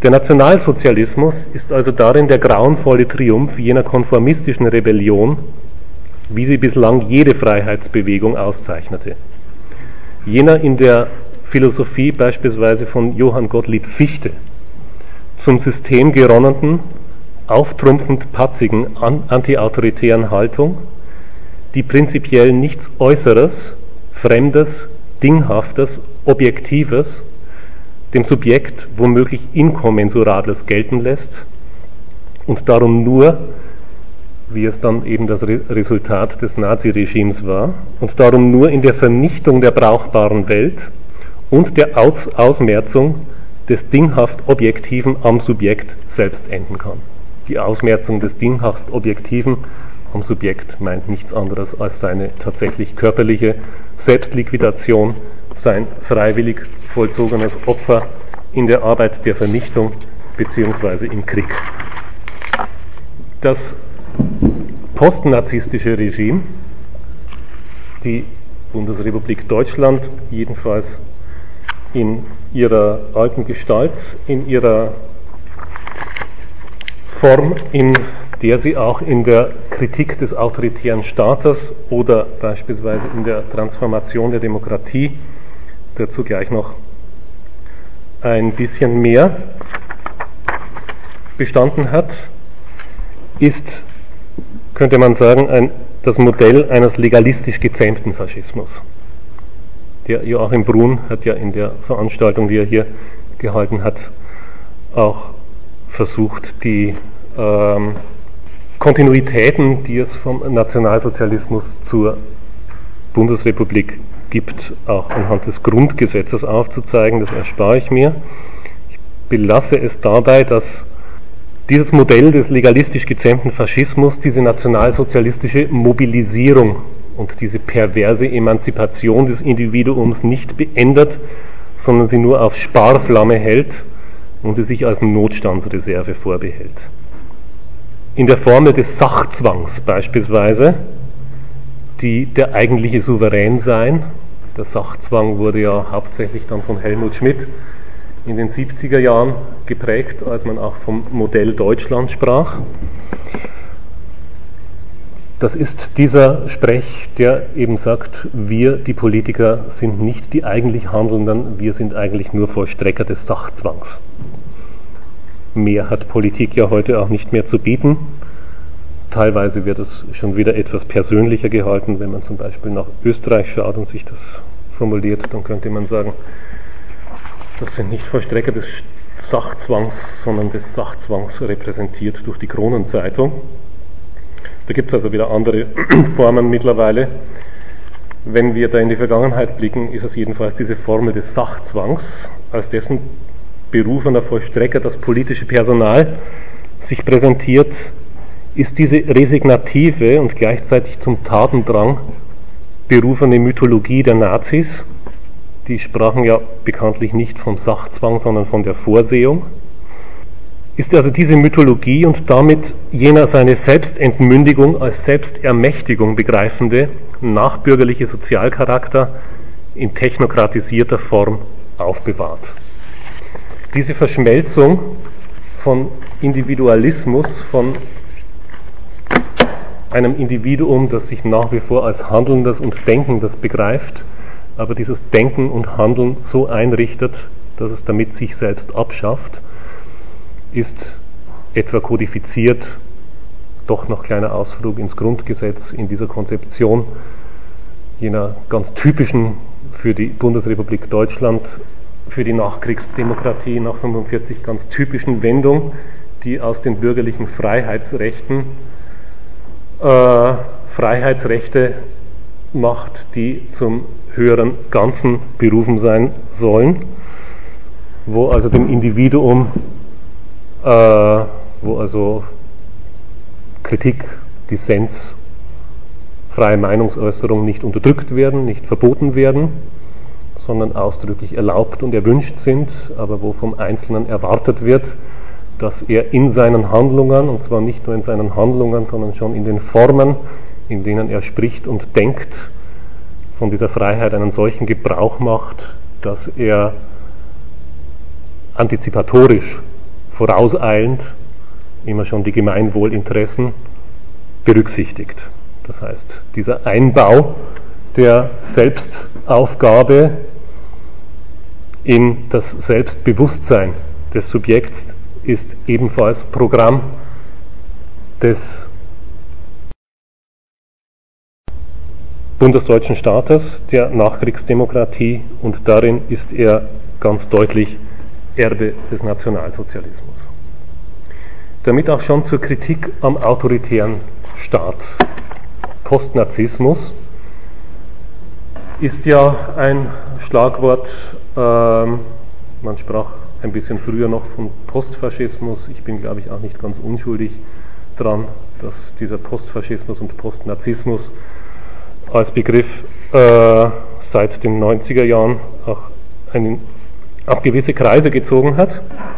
Der Nationalsozialismus ist also darin der grauenvolle Triumph jener konformistischen Rebellion, wie sie bislang jede Freiheitsbewegung auszeichnete. Jener in der Philosophie beispielsweise von Johann Gottlieb Fichte zum System geronnenen, auftrumpfend patzigen, antiautoritären Haltung, die prinzipiell nichts Äußeres, Fremdes, Dinghaftes, Objektives, dem Subjekt womöglich Inkommensurables gelten lässt und darum nur, wie es dann eben das Resultat des Naziregimes war, und darum nur in der Vernichtung der brauchbaren Welt und der Ausmerzung des dinghaft Objektiven am Subjekt selbst enden kann. Die Ausmerzung des dinghaft Objektiven am Subjekt meint nichts anderes als seine tatsächlich körperliche Selbstliquidation, sein freiwillig vollzogenes Opfer in der Arbeit der Vernichtung bzw. im Krieg. Das postnazistische Regime, die Bundesrepublik Deutschland, jedenfalls in ihrer alten Gestalt, in ihrer Form, in der sie auch in der Kritik des autoritären Staates oder beispielsweise in der Transformation der Demokratie, dazu gleich noch ein bisschen mehr bestanden hat, ist, könnte man sagen, das Modell eines legalistisch gezähmten Faschismus. Der Joachim Brun hat ja in der Veranstaltung, die er hier gehalten hat, auch versucht, die Kontinuitäten, die es vom Nationalsozialismus zur Bundesrepublik gibt, auch anhand des Grundgesetzes aufzuzeigen. Das erspare ich mir. Ich belasse es dabei, dass dieses Modell des legalistisch gezähmten Faschismus diese nationalsozialistische Mobilisierung und diese perverse Emanzipation des Individuums nicht beendet, sondern sie nur auf Sparflamme hält und sie sich als Notstandsreserve vorbehält. In der Formel des Sachzwangs beispielsweise, die der eigentliche Souveränsein, der Sachzwang wurde ja hauptsächlich dann von Helmut Schmidt in den 70er Jahren geprägt, als man auch vom Modell Deutschland sprach. Das ist dieser Sprech, der eben sagt, wir, die Politiker, sind nicht die eigentlich Handelnden, wir sind eigentlich nur Vollstrecker des Sachzwangs. Mehr hat Politik ja heute auch nicht mehr zu bieten. Teilweise wird es schon wieder etwas persönlicher gehalten. Wenn man zum Beispiel nach Österreich schaut und sich das formuliert, dann könnte man sagen, das sind nicht Vollstrecker des Sachzwangs, sondern des Sachzwangs repräsentiert durch die Kronenzeitung. Da gibt es also wieder andere Formen mittlerweile. Wenn wir da in die Vergangenheit blicken, ist es jedenfalls diese Formel des Sachzwangs, als dessen berufener Vollstrecker das politische Personal sich präsentiert, ist diese resignative und gleichzeitig zum Tatendrang berufene Mythologie der Nazis, die sprachen ja bekanntlich nicht vom Sachzwang, sondern von der Vorsehung, ist also diese Mythologie und damit jener seine Selbstentmündigung als Selbstermächtigung begreifende nachbürgerliche Sozialcharakter in technokratisierter Form aufbewahrt. Diese Verschmelzung von Individualismus, von einem Individuum, das sich nach wie vor als Handelndes und Denkendes begreift, aber dieses Denken und Handeln so einrichtet, dass es damit sich selbst abschafft, ist etwa kodifiziert, doch noch kleiner Ausflug ins Grundgesetz, in dieser Konzeption jener ganz typischen für die Bundesrepublik Deutschland, für die Nachkriegsdemokratie nach 1945 ganz typischen Wendung, die aus den bürgerlichen Freiheitsrechten Freiheitsrechte macht, die zum höheren Ganzen berufen sein sollen, wo also dem Individuum, wo also Kritik, Dissens, freie Meinungsäußerung nicht unterdrückt werden, nicht verboten werden, sondern ausdrücklich erlaubt und erwünscht sind, aber wo vom Einzelnen erwartet wird, dass er in seinen Handlungen, und zwar nicht nur in seinen Handlungen, sondern schon in den Formen, in denen er spricht und denkt, von dieser Freiheit einen solchen Gebrauch macht, dass er antizipatorisch vorauseilend immer schon die Gemeinwohlinteressen berücksichtigt. Das heißt, dieser Einbau der Selbstaufgabe in das Selbstbewusstsein des Subjekts ist ebenfalls Programm des bundesdeutschen Staates, der Nachkriegsdemokratie, und darin ist er ganz deutlich Erbe des Nationalsozialismus. Damit auch schon zur Kritik am autoritären Staat. Postnazismus ist ja ein Schlagwort, man sprach ein bisschen früher noch von Postfaschismus. Ich bin, glaube ich, auch nicht ganz unschuldig daran, dass dieser Postfaschismus und Postnazismus als Begriff seit den 90er Jahren auch gewisse Kreise gezogen hat.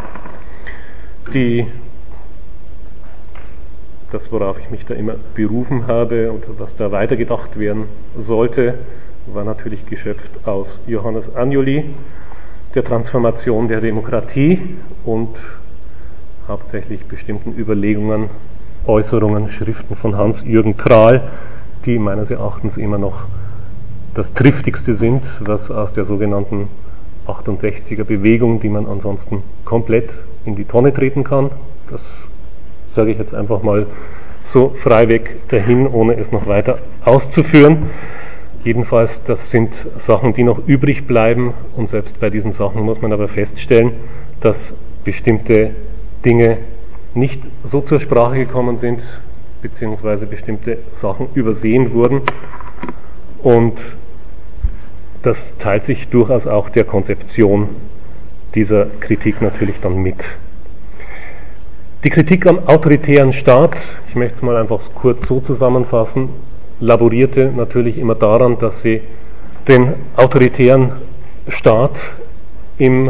Das, worauf ich mich da immer berufen habe und was da weitergedacht werden sollte, war natürlich geschöpft aus Johannes Anjuli, der Transformation der Demokratie und hauptsächlich bestimmten Überlegungen, Äußerungen, Schriften von Hans-Jürgen Krahl, die meines Erachtens immer noch das Triftigste sind, was aus der sogenannten 68er Bewegung, die man ansonsten komplett in die Tonne treten kann. Das sage ich jetzt einfach mal so freiweg dahin, ohne es noch weiter auszuführen. Jedenfalls, das sind Sachen, die noch übrig bleiben, und selbst bei diesen Sachen muss man aber feststellen, dass bestimmte Dinge nicht so zur Sprache gekommen sind, beziehungsweise bestimmte Sachen übersehen wurden, und das teilt sich durchaus auch der Konzeption dieser Kritik natürlich dann mit. Die Kritik am autoritären Staat, ich möchte es mal einfach kurz so zusammenfassen, laborierte natürlich immer daran, dass sie den autoritären Staat im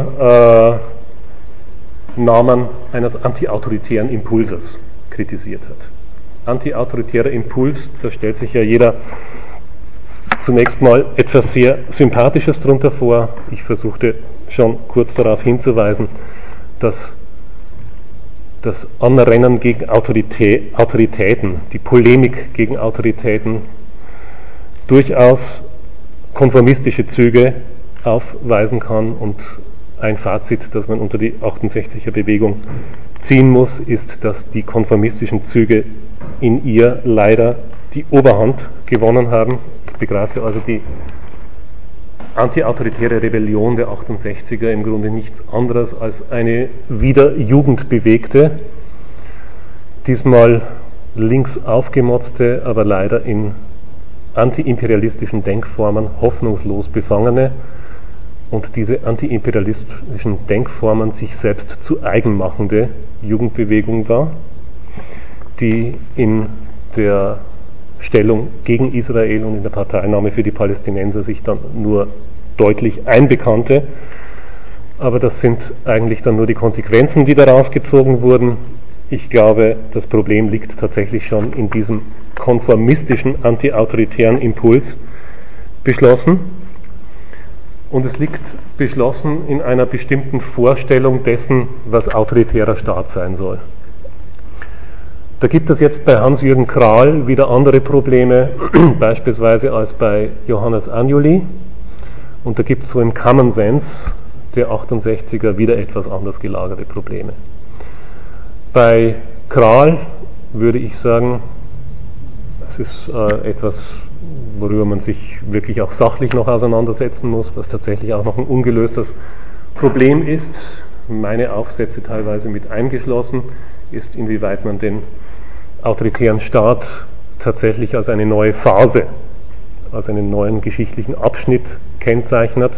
Namen eines antiautoritären Impulses kritisiert hat. Antiautoritärer Impuls, da stellt sich ja jeder zunächst mal etwas sehr Sympathisches drunter vor. Ich versuchte schon kurz darauf hinzuweisen, dass das Anrennen gegen Autoritäten, die Polemik gegen Autoritäten durchaus konformistische Züge aufweisen kann, und ein Fazit, das man unter die 68er Bewegung ziehen muss, ist, dass die konformistischen Züge in ihr leider die Oberhand gewonnen haben. Ich begreife also die antiautoritäre Rebellion der 68er im Grunde nichts anderes als eine wieder jugendbewegte, diesmal links aufgemotzte, aber leider in antiimperialistischen Denkformen hoffnungslos befangene, und diese antiimperialistischen Denkformen sich selbst zu eigen machende Jugendbewegung war, die in der Stellung gegen Israel und in der Parteinahme für die Palästinenser sich dann nur deutlich einbekannte. Aber das sind eigentlich dann nur die Konsequenzen, die daraus gezogen wurden. Ich glaube, das Problem liegt tatsächlich schon in diesem konformistischen, antiautoritären Impuls beschlossen. Und es liegt beschlossen in einer bestimmten Vorstellung dessen, was autoritärer Staat sein soll. Da gibt es jetzt bei Hans-Jürgen Krahl wieder andere Probleme, beispielsweise als bei Johannes Anjuli. Und da gibt es so im Common Sense der 68er wieder etwas anders gelagerte Probleme. Bei Krahl würde ich sagen, es ist etwas, worüber man sich wirklich auch sachlich noch auseinandersetzen muss, was tatsächlich auch noch ein ungelöstes Problem ist, meine Aufsätze teilweise mit eingeschlossen, ist, inwieweit man den autoritären Staat tatsächlich als eine neue Phase, als einen neuen geschichtlichen Abschnitt kennzeichnet,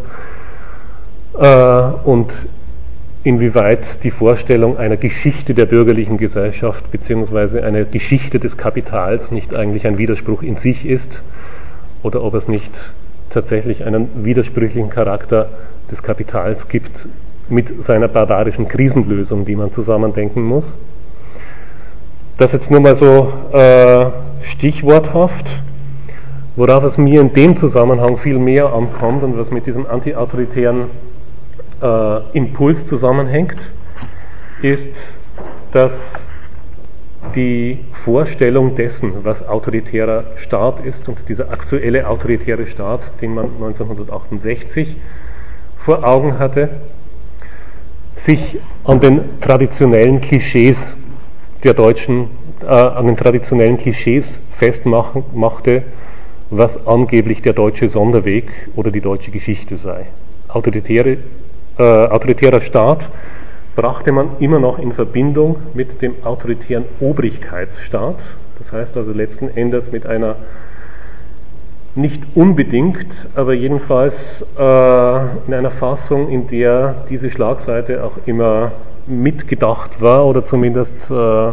und inwieweit die Vorstellung einer Geschichte der bürgerlichen Gesellschaft bzw. einer Geschichte des Kapitals nicht eigentlich ein Widerspruch in sich ist, oder ob es nicht tatsächlich einen widersprüchlichen Charakter des Kapitals gibt mit seiner barbarischen Krisenlösung, die man zusammendenken muss. Das jetzt nur mal so stichworthaft. Worauf es mir in dem Zusammenhang viel mehr ankommt und was mit diesem antiautoritären Impuls zusammenhängt, ist, dass die Vorstellung dessen, was autoritärer Staat ist und dieser aktuelle autoritäre Staat, den man 1968 vor Augen hatte, sich an den traditionellen Klischees der Deutschen, an den traditionellen Klischees festmachte, was angeblich der deutsche Sonderweg oder die deutsche Geschichte sei. Autoritärer Staat brachte man immer noch in Verbindung mit dem autoritären Obrigkeitsstaat, das heißt also letzten Endes mit einer nicht unbedingt, aber jedenfalls in einer Fassung, in der diese Schlagseite auch immer mitgedacht war oder zumindest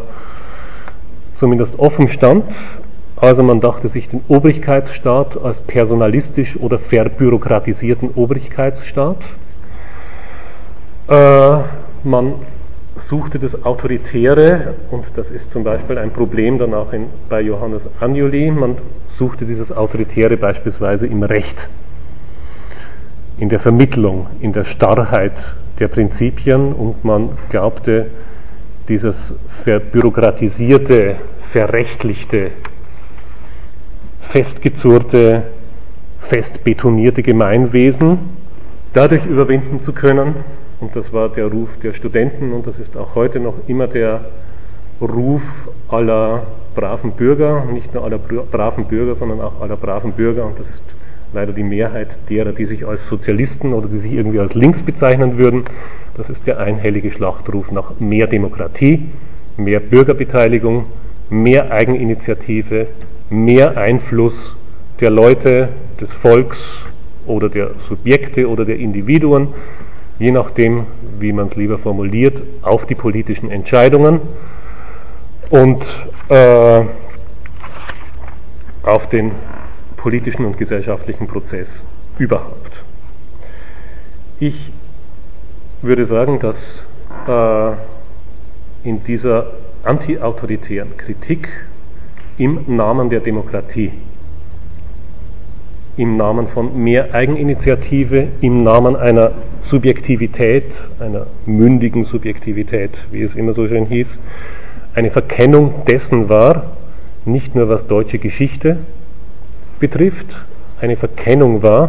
offen stand. Also man dachte sich den Obrigkeitsstaat als personalistisch oder verbürokratisierten Obrigkeitsstaat. Man suchte das Autoritäre, und das ist zum Beispiel ein Problem dann auch bei Johannes Anjuli, man suchte dieses Autoritäre beispielsweise im Recht, in der Vermittlung, in der Starrheit der Prinzipien, und man glaubte, dieses verbürokratisierte, verrechtlichte, festgezurrte, festbetonierte Gemeinwesen dadurch überwinden zu können. Und das war der Ruf der Studenten, und das ist auch heute noch immer der Ruf aller braven Bürger, nicht nur aller braven Bürger, sondern auch aller braven Bürger, und das ist leider die Mehrheit derer, die sich als Sozialisten oder die sich irgendwie als links bezeichnen würden. Das ist der einhellige Schlachtruf nach mehr Demokratie, mehr Bürgerbeteiligung, mehr Eigeninitiative, mehr Einfluss der Leute, des Volks oder der Subjekte oder der Individuen, je nachdem, wie man es lieber formuliert, auf die politischen Entscheidungen und auf den politischen und gesellschaftlichen Prozess überhaupt. Ich würde sagen, dass in dieser antiautoritären Kritik im Namen der Demokratie, im Namen von mehr Eigeninitiative, im Namen einer Subjektivität, einer mündigen Subjektivität, wie es immer so schön hieß, eine Verkennung dessen war, nicht nur was deutsche Geschichte betrifft, eine Verkennung war,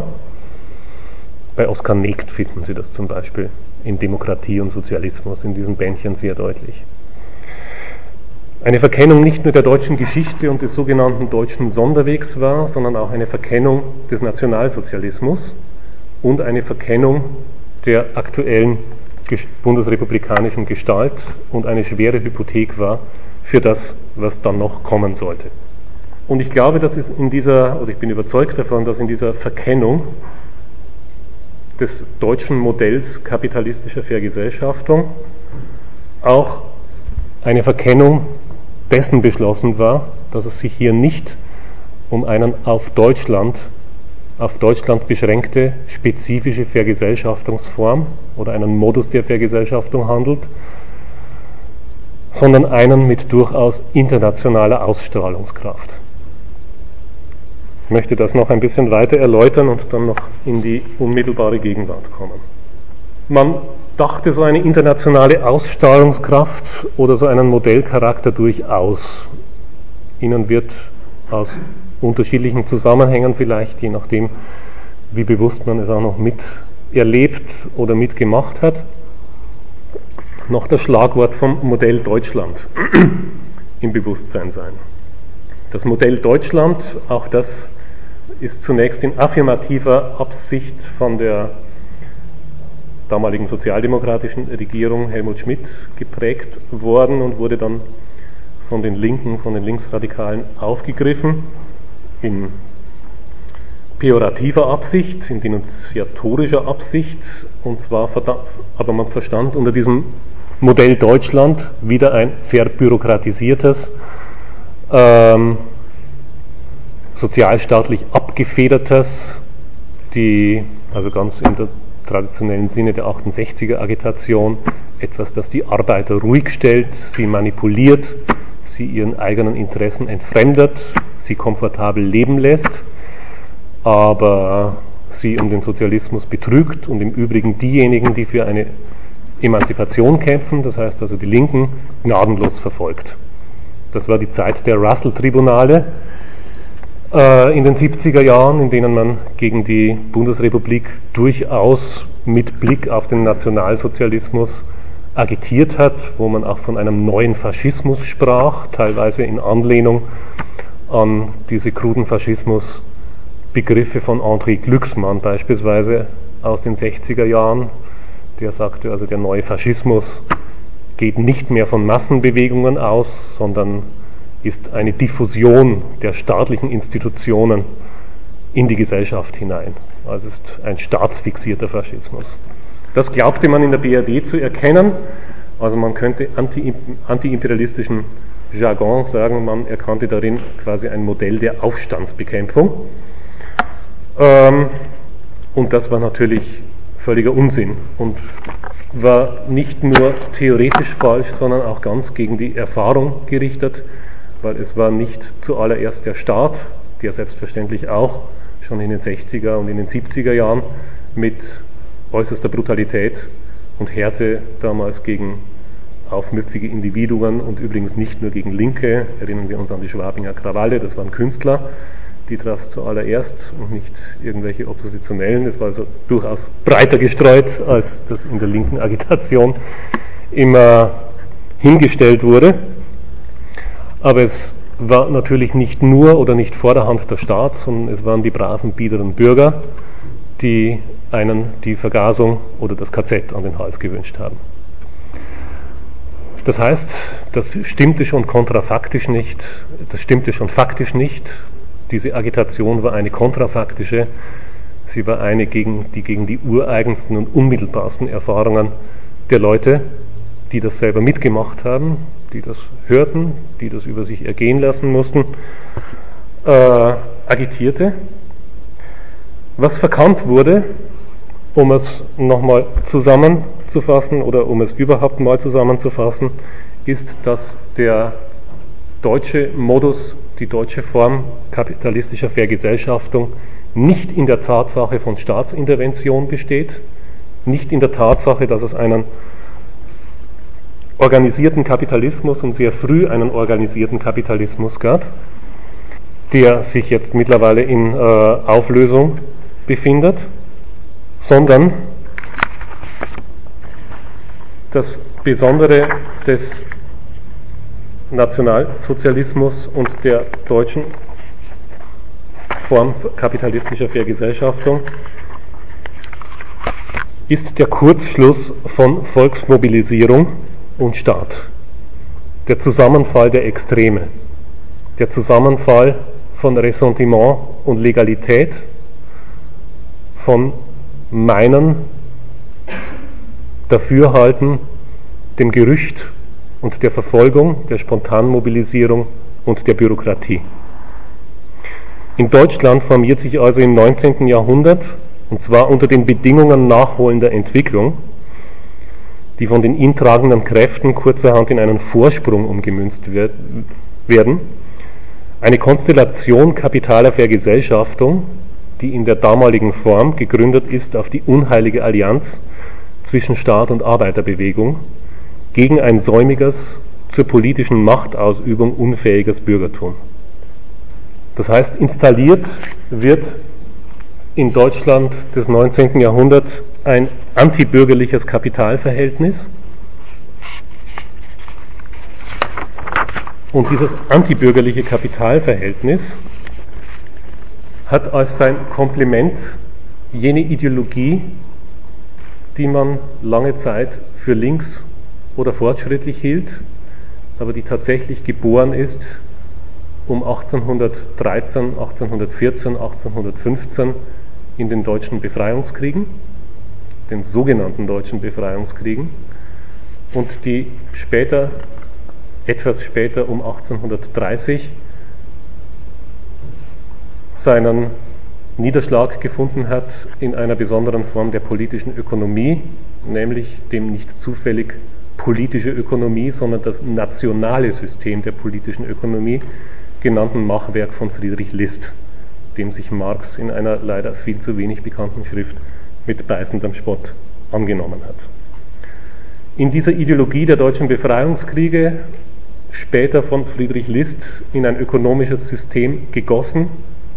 bei Oskar Negт finden Sie das zum Beispiel in Demokratie und Sozialismus, in diesem Bändchen sehr deutlich. Eine Verkennung nicht nur der deutschen Geschichte und des sogenannten deutschen Sonderwegs war, sondern auch eine Verkennung des Nationalsozialismus und eine Verkennung der aktuellen bundesrepublikanischen Gestalt und eine schwere Hypothek war für das, was dann noch kommen sollte. Und ich glaube, dass es oder ich bin überzeugt davon, dass in dieser Verkennung des deutschen Modells kapitalistischer Vergesellschaftung auch eine Verkennung dessen beschlossen war, dass es sich hier nicht um einen auf Deutschland beschränkte spezifische Vergesellschaftungsform oder einen Modus der Vergesellschaftung handelt, sondern einen mit durchaus internationaler Ausstrahlungskraft. Ich möchte das noch ein bisschen weiter erläutern und dann noch in die unmittelbare Gegenwart kommen. Man dachte so eine internationale Ausstrahlungskraft oder so einen Modellcharakter durchaus. Ihnen wird aus unterschiedlichen Zusammenhängen vielleicht, je nachdem, wie bewusst man es auch noch miterlebt oder mitgemacht hat, noch das Schlagwort vom Modell Deutschland im Bewusstsein sein. Das Modell Deutschland, auch das ist zunächst in affirmativer Absicht von der damaligen sozialdemokratischen Regierung Helmut Schmidt geprägt worden und wurde dann von den Linken, von den Linksradikalen aufgegriffen, in pejorativer Absicht, in denunziatorischer Absicht, und zwar, aber man verstand unter diesem Modell Deutschland wieder ein verbürokratisiertes, sozialstaatlich abgefedertes, also ganz in der traditionellen Sinne der 68er Agitation, etwas, das die Arbeiter ruhig stellt, sie manipuliert, sie ihren eigenen Interessen entfremdet, sie komfortabel leben lässt, aber sie um den Sozialismus betrügt und im Übrigen diejenigen, die für eine Emanzipation kämpfen, das heißt also die Linken, gnadenlos verfolgt. Das war die Zeit der Russell-Tribunale in den 70er Jahren, in denen man gegen die Bundesrepublik durchaus mit Blick auf den Nationalsozialismus agitiert hat, wo man auch von einem neuen Faschismus sprach, teilweise in Anlehnung an diese kruden Faschismusbegriffe von André Glücksmann beispielsweise aus den 60er Jahren. Der sagte also, der neue Faschismus geht nicht mehr von Massenbewegungen aus, sondern ist eine Diffusion der staatlichen Institutionen in die Gesellschaft hinein. Also ist ein staatsfixierter Faschismus. Das glaubte man in der BRD zu erkennen. Also man könnte antiimperialistischen Jargon sagen, man erkannte darin quasi ein Modell der Aufstandsbekämpfung. Und das war natürlich völliger Unsinn und war nicht nur theoretisch falsch, sondern auch ganz gegen die Erfahrung gerichtet, weil es war nicht zuallererst der Staat, der selbstverständlich auch schon in den 60er und in den 70er Jahren mit äußerster Brutalität und Härte damals gegen aufmüpfige Individuen und übrigens nicht nur gegen Linke, erinnern wir uns an die Schwabinger Krawalle, das waren Künstler, die traf es zuallererst und nicht irgendwelche Oppositionellen, das war also durchaus breiter gestreut, als das in der linken Agitation immer hingestellt wurde. Aber es war natürlich nicht nur oder nicht vor der Hand der Staat, sondern es waren die braven, biederen Bürger, die einen die Vergasung oder das KZ an den Hals gewünscht haben. Das heißt, das stimmte schon kontrafaktisch nicht, das stimmte schon faktisch nicht. Diese Agitation war eine kontrafaktische, sie war eine, die gegen die ureigensten und unmittelbarsten Erfahrungen der Leute, die das selber mitgemacht haben, die das hörten, die das über sich ergehen lassen mussten, agitierte. Was verkannt wurde, um es nochmal zusammenzufassen oder um es überhaupt mal zusammenzufassen, ist, dass der deutsche Modus, die deutsche Form kapitalistischer Vergesellschaftung nicht in der Tatsache von Staatsintervention besteht, nicht in der Tatsache, dass es einen organisierten Kapitalismus und sehr früh einen organisierten Kapitalismus gab, der sich jetzt mittlerweile in Auflösung befindet, sondern das Besondere des Nationalsozialismus und der deutschen Form kapitalistischer Vergesellschaftung ist der Kurzschluss von Volksmobilisierung und Staat, der Zusammenfall der Extreme, der Zusammenfall von Ressentiment und Legalität, von Meinen, Dafürhalten, dem Gerücht und der Verfolgung, der Spontanmobilisierung und der Bürokratie. In Deutschland formiert sich also im 19. Jahrhundert, und zwar unter den Bedingungen nachholender Entwicklung, die von den ihn tragenden Kräften kurzerhand in einen Vorsprung umgemünzt werden, eine Konstellation kapitaler Vergesellschaftung, die in der damaligen Form gegründet ist auf die unheilige Allianz zwischen Staat und Arbeiterbewegung gegen ein säumiges, zur politischen Machtausübung unfähiges Bürgertum. Das heißt, installiert wird in Deutschland des 19. Jahrhunderts ein antibürgerliches Kapitalverhältnis. Und dieses antibürgerliche Kapitalverhältnis hat als sein Komplement jene Ideologie, die man lange Zeit für links oder fortschrittlich hielt, aber die tatsächlich geboren ist um 1813, 1814, 1815 in den deutschen Befreiungskriegen, den sogenannten deutschen Befreiungskriegen, und die später, etwas später um 1830, seinen Niederschlag gefunden hat in einer besonderen Form der politischen Ökonomie, nämlich dem nicht zufällig politische Ökonomie, sondern das nationale System der politischen Ökonomie genannten Machwerk von Friedrich List, dem sich Marx in einer leider viel zu wenig bekannten Schrift mit beißendem Spott angenommen hat. in dieser Ideologie der deutschen Befreiungskriege, später von Friedrich List in ein ökonomisches System gegossen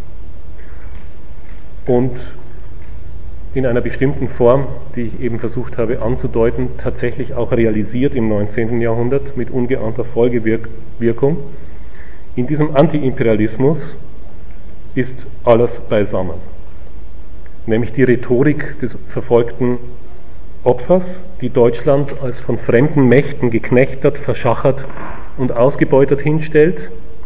und in einer bestimmten Form, die ich eben versucht habe anzudeuten, tatsächlich auch realisiert im 19. Jahrhundert mit ungeahnter Folgewirkung. In diesem Antiimperialismus ist alles beisammen, nämlich die Rhetorik des verfolgten Opfers, die Deutschland als von fremden Mächten geknechtert, verschachert und ausgebeutet hinstellt,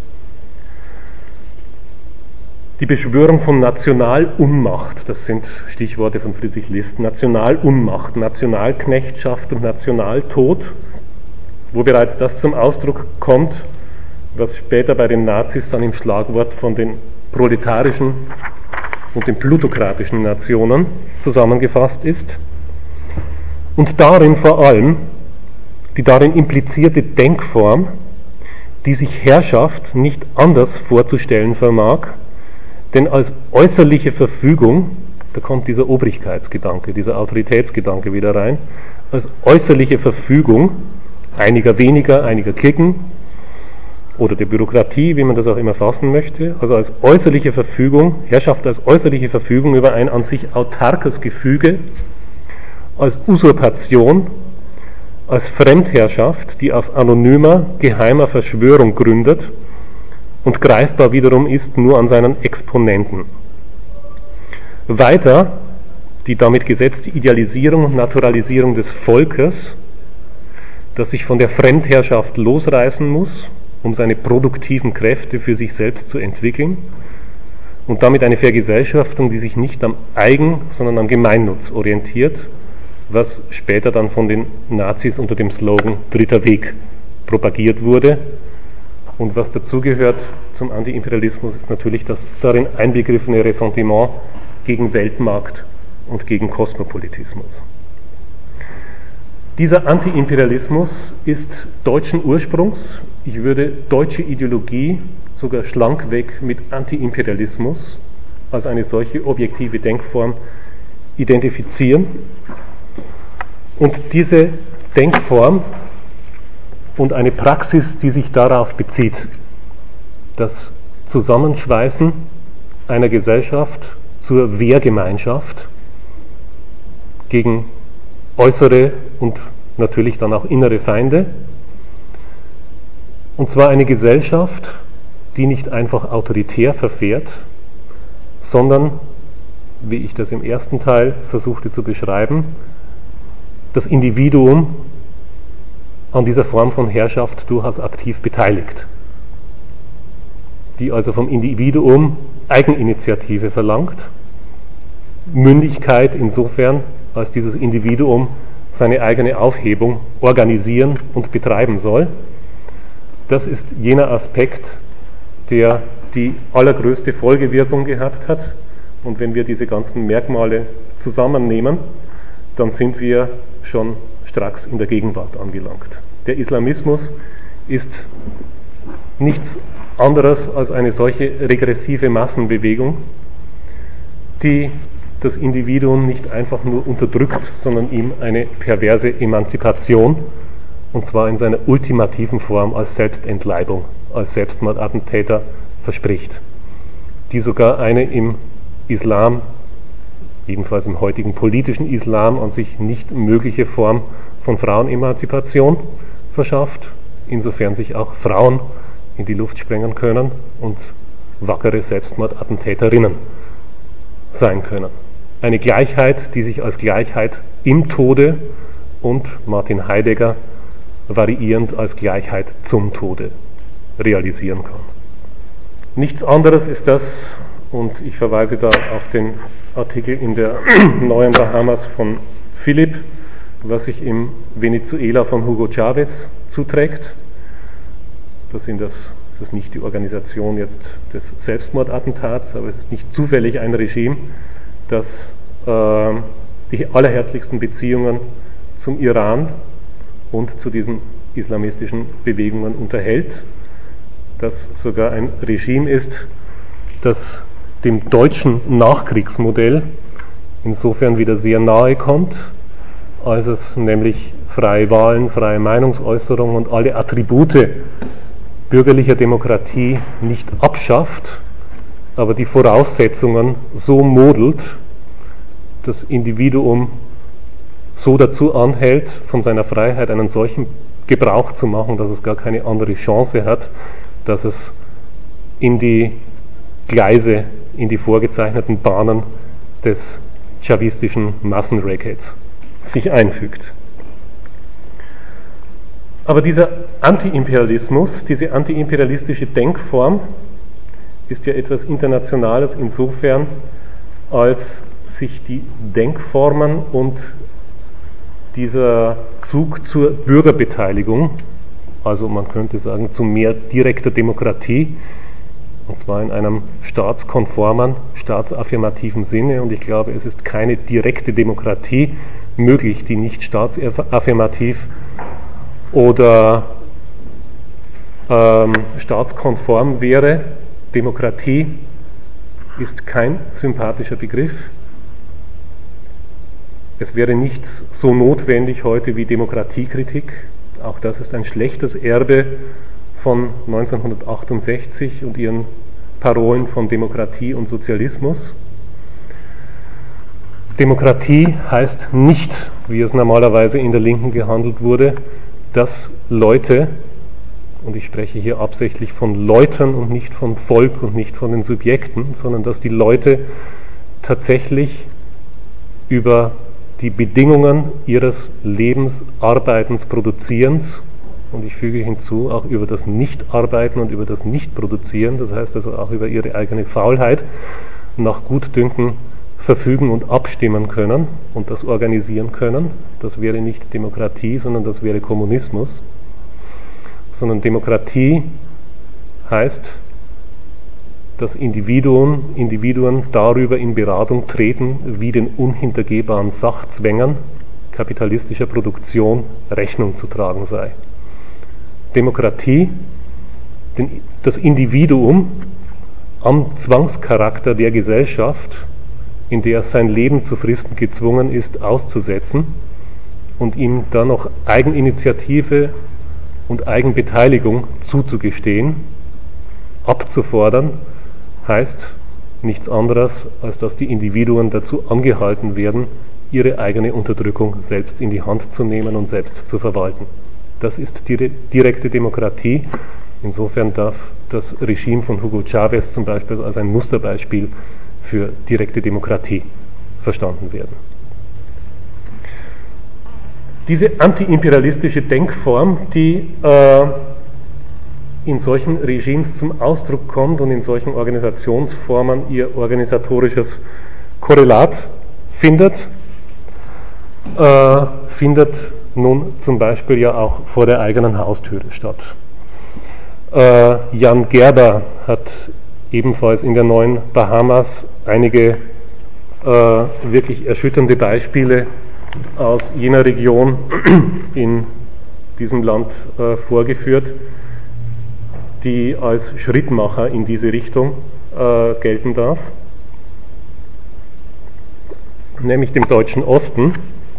die Beschwörung von Nationalunmacht, das sind Stichworte von Friedrich List, Nationalunmacht, Nationalknechtschaft und Nationaltod, wo bereits das zum Ausdruck kommt, was später bei den Nazis dann im Schlagwort von den proletarischen und den plutokratischen Nationen zusammengefasst ist. Und darin vor allem die darin implizierte Denkform, die sich Herrschaft nicht anders vorzustellen vermag, denn als äußerliche Verfügung, da kommt dieser Obrigkeitsgedanke, dieser Autoritätsgedanke wieder rein, als äußerliche Verfügung einiger weniger, einiger Cliquen oder der Bürokratie, wie man das auch immer fassen möchte, also als äußerliche Verfügung, Herrschaft als äußerliche Verfügung über ein an sich autarkes Gefüge, als Usurpation, als Fremdherrschaft, die auf anonymer, geheimer Verschwörung gründet und greifbar wiederum ist nur an seinen Exponenten. Weiter die damit gesetzte Idealisierung und Naturalisierung des Volkes, das sich von der Fremdherrschaft losreißen muss, um seine produktiven Kräfte für sich selbst zu entwickeln, und damit eine Vergesellschaftung, die sich nicht am Eigen, sondern am Gemeinnutz orientiert, was später dann von den Nazis unter dem Slogan Dritter Weg propagiert wurde. Und was dazugehört zum Antiimperialismus ist natürlich das darin einbegriffene Ressentiment gegen Weltmarkt und gegen Kosmopolitismus. Dieser Antiimperialismus ist deutschen Ursprungs. Ich würde deutsche Ideologie sogar schlankweg mit Antiimperialismus als eine solche objektive Denkform identifizieren. Und diese Denkform und eine Praxis, die sich darauf bezieht, das Zusammenschweißen einer Gesellschaft zur Wehrgemeinschaft gegen äußere und natürlich dann auch innere Feinde, und zwar eine Gesellschaft, die nicht einfach autoritär verfährt, sondern, wie ich das im ersten Teil versuchte zu beschreiben, das Individuum an dieser Form von Herrschaft durchaus aktiv beteiligt, die also vom Individuum Eigeninitiative verlangt, Mündigkeit insofern, als dieses Individuum seine eigene Aufhebung organisieren und betreiben soll. Das ist jener Aspekt, der die allergrößte Folgewirkung gehabt hat. Und wenn wir diese ganzen Merkmale zusammennehmen, dann sind wir schon stracks in der Gegenwart angelangt. Der Islamismus ist nichts anderes als eine solche regressive Massenbewegung, die das Individuum nicht einfach nur unterdrückt, sondern ihm eine perverse Emanzipation, und zwar in seiner ultimativen Form als Selbstentleibung, als Selbstmordattentäter verspricht, die sogar eine im Islam, jedenfalls im heutigen politischen Islam, an sich nicht mögliche Form von Frauenemanzipation verschafft, insofern sich auch Frauen in die Luft sprengen können und wackere Selbstmordattentäterinnen sein können. Eine Gleichheit, die sich als Gleichheit im Tode und, Martin Heidegger, variierend als Gleichheit zum Tode realisieren kann. Nichts anderes ist das, und ich verweise da auf den Artikel in der Neuen Bahamas von Philipp, was sich im Venezuela von Hugo Chavez zuträgt. Das ist nicht die Organisation jetzt des Selbstmordattentats, aber es ist nicht zufällig ein Regime, das die allerherzlichsten Beziehungen zum Iran und zu diesen islamistischen Bewegungen unterhält, das sogar ein Regime ist, das dem deutschen Nachkriegsmodell insofern wieder sehr nahe kommt, als es nämlich freie Wahlen, freie Meinungsäußerung und alle Attribute bürgerlicher Demokratie nicht abschafft, aber die Voraussetzungen so modelt, das Individuum so dazu anhält, von seiner Freiheit einen solchen Gebrauch zu machen, dass es gar keine andere Chance hat, dass es in die Gleise, in die vorgezeichneten Bahnen des chavistischen Massenrackets sich einfügt. Aber dieser Antiimperialismus, diese antiimperialistische Denkform ist ja etwas Internationales insofern, als sich die Denkformen und dieser Zug zur Bürgerbeteiligung, also man könnte sagen zu mehr direkter Demokratie, und zwar in einem staatskonformen, staatsaffirmativen Sinne, und ich glaube, es ist keine direkte Demokratie möglich, die nicht staatsaffirmativ oder staatskonform wäre. Demokratie ist kein sympathischer Begriff. Es wäre nicht so notwendig heute wie Demokratiekritik. Auch das ist ein schlechtes Erbe von 1968 und ihren Parolen von Demokratie und Sozialismus. Demokratie heißt nicht, wie es normalerweise in der Linken gehandelt wurde, dass Leute, und ich spreche hier absichtlich von Leuten und nicht von Volk und nicht von den Subjekten, sondern dass die Leute tatsächlich über die Bedingungen ihres Lebens, Arbeitens, Produzierens, und ich füge hinzu, auch über das Nichtarbeiten und über das Nichtproduzieren, das heißt also auch über ihre eigene Faulheit, nach Gutdünken verfügen und abstimmen können und das organisieren können. Das wäre nicht Demokratie, sondern das wäre Kommunismus. Sondern Demokratie heißt, dass Individuen darüber in Beratung treten, wie den unhintergehbaren Sachzwängen kapitalistischer Produktion Rechnung zu tragen sei. Demokratie, das Individuum am Zwangscharakter der Gesellschaft, in der es sein Leben zu fristen gezwungen ist, auszusetzen und ihm dann noch Eigeninitiative und Eigenbeteiligung zuzugestehen, abzufordern, heißt nichts anderes, als dass die Individuen dazu angehalten werden, ihre eigene Unterdrückung selbst in die Hand zu nehmen und selbst zu verwalten. Das ist die direkte Demokratie. Insofern darf das Regime von Hugo Chavez zum Beispiel als ein Musterbeispiel für direkte Demokratie verstanden werden. Diese antiimperialistische Denkform, die in solchen Regimes zum Ausdruck kommt und in solchen Organisationsformen ihr organisatorisches Korrelat findet, findet nun zum Beispiel ja auch vor der eigenen Haustüre statt. Jan Gerber hat ebenfalls in der Neuen Bahamas einige wirklich erschütternde Beispiele aus jener Region in diesem Land vorgeführt, die als Schrittmacher in diese Richtung gelten darf, nämlich dem Deutschen Osten.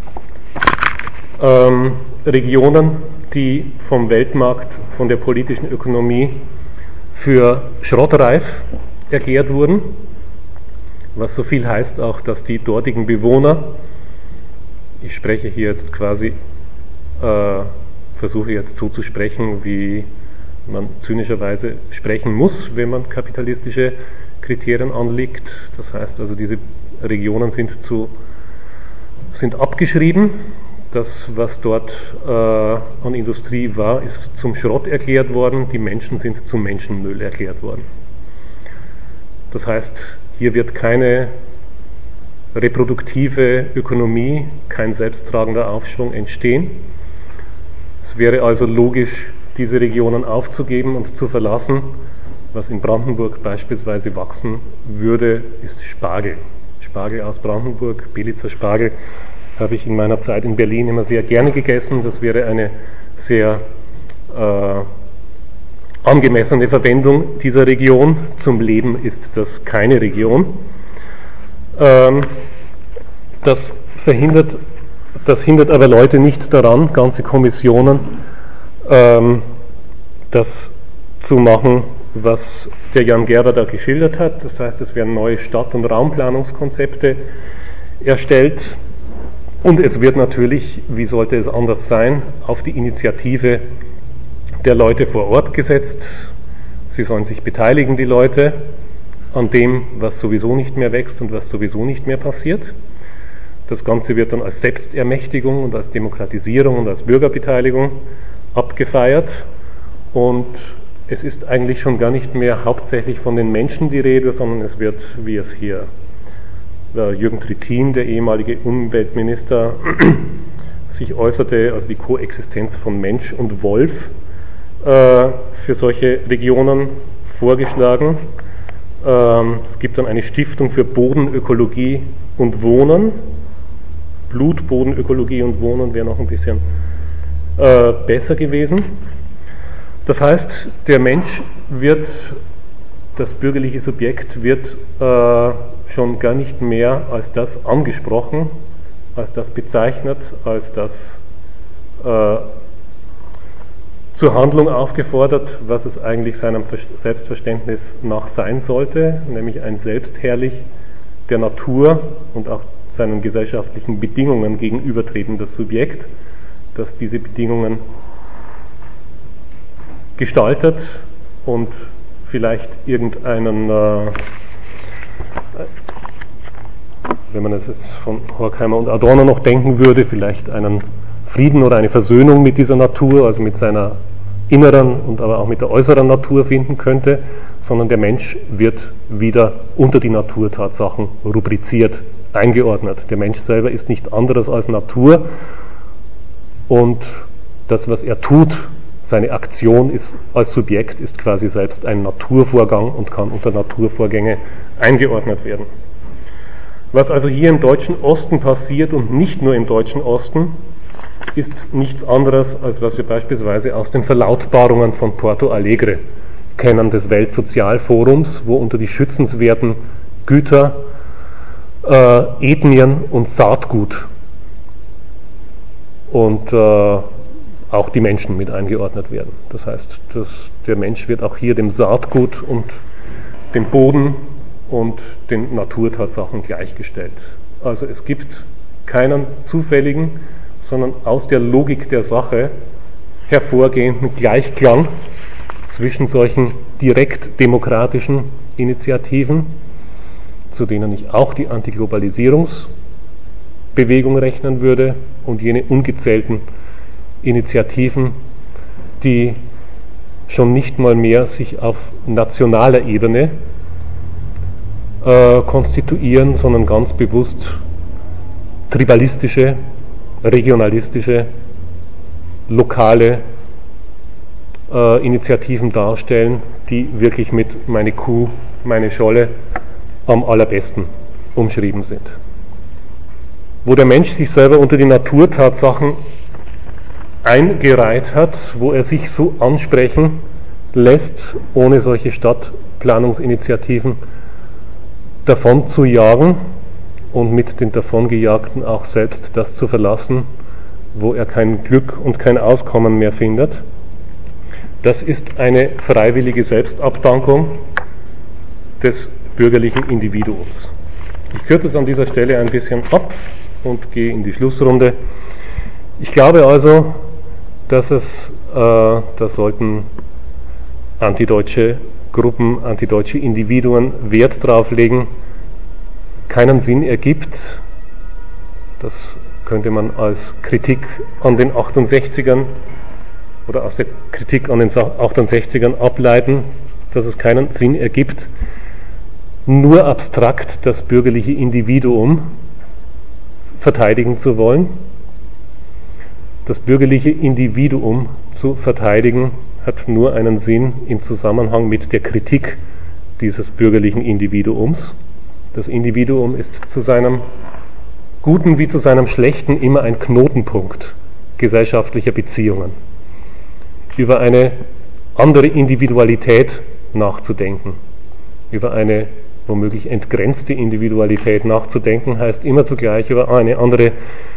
Regionen, die vom Weltmarkt, von der politischen Ökonomie für schrottreif erklärt wurden, was so viel heißt auch, dass die dortigen Bewohner, ich spreche hier jetzt quasi, versuche jetzt so zu sprechen, wie man zynischerweise sprechen muss, wenn man kapitalistische Kriterien anlegt. Das heißt also, diese Regionen sind abgeschrieben. Das, was dort an Industrie war, ist zum Schrott erklärt worden. Die Menschen sind zum Menschenmüll erklärt worden. Das heißt, hier wird keine reproduktive Ökonomie, kein selbsttragender Aufschwung entstehen. Es wäre also logisch, diese Regionen aufzugeben und zu verlassen. Was in Brandenburg beispielsweise wachsen würde, ist Spargel. Spargel aus Brandenburg, Belitzer Spargel, habe ich in meiner Zeit in Berlin immer sehr gerne gegessen. Das wäre eine sehr angemessene Verwendung dieser Region. Zum Leben ist das keine Region. Das verhindert Das hindert aber Leute nicht daran, ganze Kommissionen, das zu machen, was der Jan Gerber da geschildert hat. Das heißt, es werden neue Stadt- und Raumplanungskonzepte erstellt und es wird natürlich, wie sollte es anders sein, auf die Initiative der Leute vor Ort gesetzt. Sie sollen sich beteiligen, die Leute, an dem, was sowieso nicht mehr wächst und was sowieso nicht mehr passiert. Das Ganze wird dann als Selbstermächtigung und als Demokratisierung und als Bürgerbeteiligung abgefeiert und es ist eigentlich schon gar nicht mehr hauptsächlich von den Menschen die Rede, sondern es wird, wie es hier Jürgen Trittin, der ehemalige Umweltminister, sich äußerte, also die Koexistenz von Mensch und Wolf für solche Regionen vorgeschlagen. Es gibt dann eine Stiftung für Bodenökologie und Wohnen. Blutbodenökologie und Wohnen wäre noch ein bisschen besser gewesen. Das heißt, der Mensch wird, das bürgerliche Subjekt wird schon gar nicht mehr als das angesprochen, als das bezeichnet, als das zur Handlung aufgefordert, was es eigentlich seinem Selbstverständnis nach sein sollte, nämlich ein Selbstherrlich der Natur und auch seinen gesellschaftlichen Bedingungen gegenübertretendes Subjekt, das diese Bedingungen gestaltet und vielleicht irgendeinen, wenn man es jetzt von Horkheimer und Adorno noch denken würde, vielleicht einen Frieden oder eine Versöhnung mit dieser Natur, also mit seiner inneren und aber auch mit der äußeren Natur finden könnte, sondern der Mensch wird wieder unter die Naturtatsachen rubriziert, eingeordnet. Der Mensch selber ist nicht anderes als Natur und das, was er tut, seine Aktion ist als Subjekt, ist quasi selbst ein Naturvorgang und kann unter Naturvorgänge eingeordnet werden. Was also hier im Deutschen Osten passiert und nicht nur im Deutschen Osten, ist nichts anderes, als was wir beispielsweise aus den Verlautbarungen von Porto Alegre kennen, des Weltsozialforums, wo unter die schützenswerten Güter Ethnien und Saatgut und auch die Menschen mit eingeordnet werden. Das heißt, der Mensch wird auch hier dem Saatgut und dem Boden und den Naturtatsachen gleichgestellt. Also es gibt keinen zufälligen, sondern aus der Logik der Sache hervorgehenden Gleichklang zwischen solchen direkt demokratischen Initiativen, zu denen ich auch die Antiglobalisierungsbewegung rechnen würde, und jene ungezählten Initiativen, die schon nicht mal mehr sich auf nationaler Ebene konstituieren, sondern ganz bewusst tribalistische, regionalistische, lokale Initiativen darstellen, die wirklich mit meine Kuh, meine Scholle am allerbesten umschrieben sind. Wo der Mensch sich selber unter die Naturtatsachen eingereiht hat, wo er sich so ansprechen lässt, ohne solche Stadtplanungsinitiativen davon zu jagen und mit den Davongejagten auch selbst das zu verlassen, wo er kein Glück und kein Auskommen mehr findet. Das ist eine freiwillige Selbstabdankung des bürgerlichen Individuums. Ich kürze es an dieser Stelle ein bisschen ab und gehe in die Schlussrunde. Ich glaube also, dass da sollten antideutsche Gruppen, antideutsche Individuen Wert drauf legen, keinen Sinn ergibt. Das könnte man als Kritik an den 68ern oder aus der Kritik an den 68ern ableiten, dass es keinen Sinn ergibt, nur abstrakt das bürgerliche Individuum verteidigen zu wollen. Das bürgerliche Individuum zu verteidigen hat nur einen Sinn im Zusammenhang mit der Kritik dieses bürgerlichen Individuums. Das Individuum ist zu seinem Guten wie zu seinem Schlechten immer ein Knotenpunkt gesellschaftlicher Beziehungen. Über eine andere Individualität nachzudenken, über eine womöglich entgrenzte Individualität nachzudenken, heißt immer zugleich über eine andere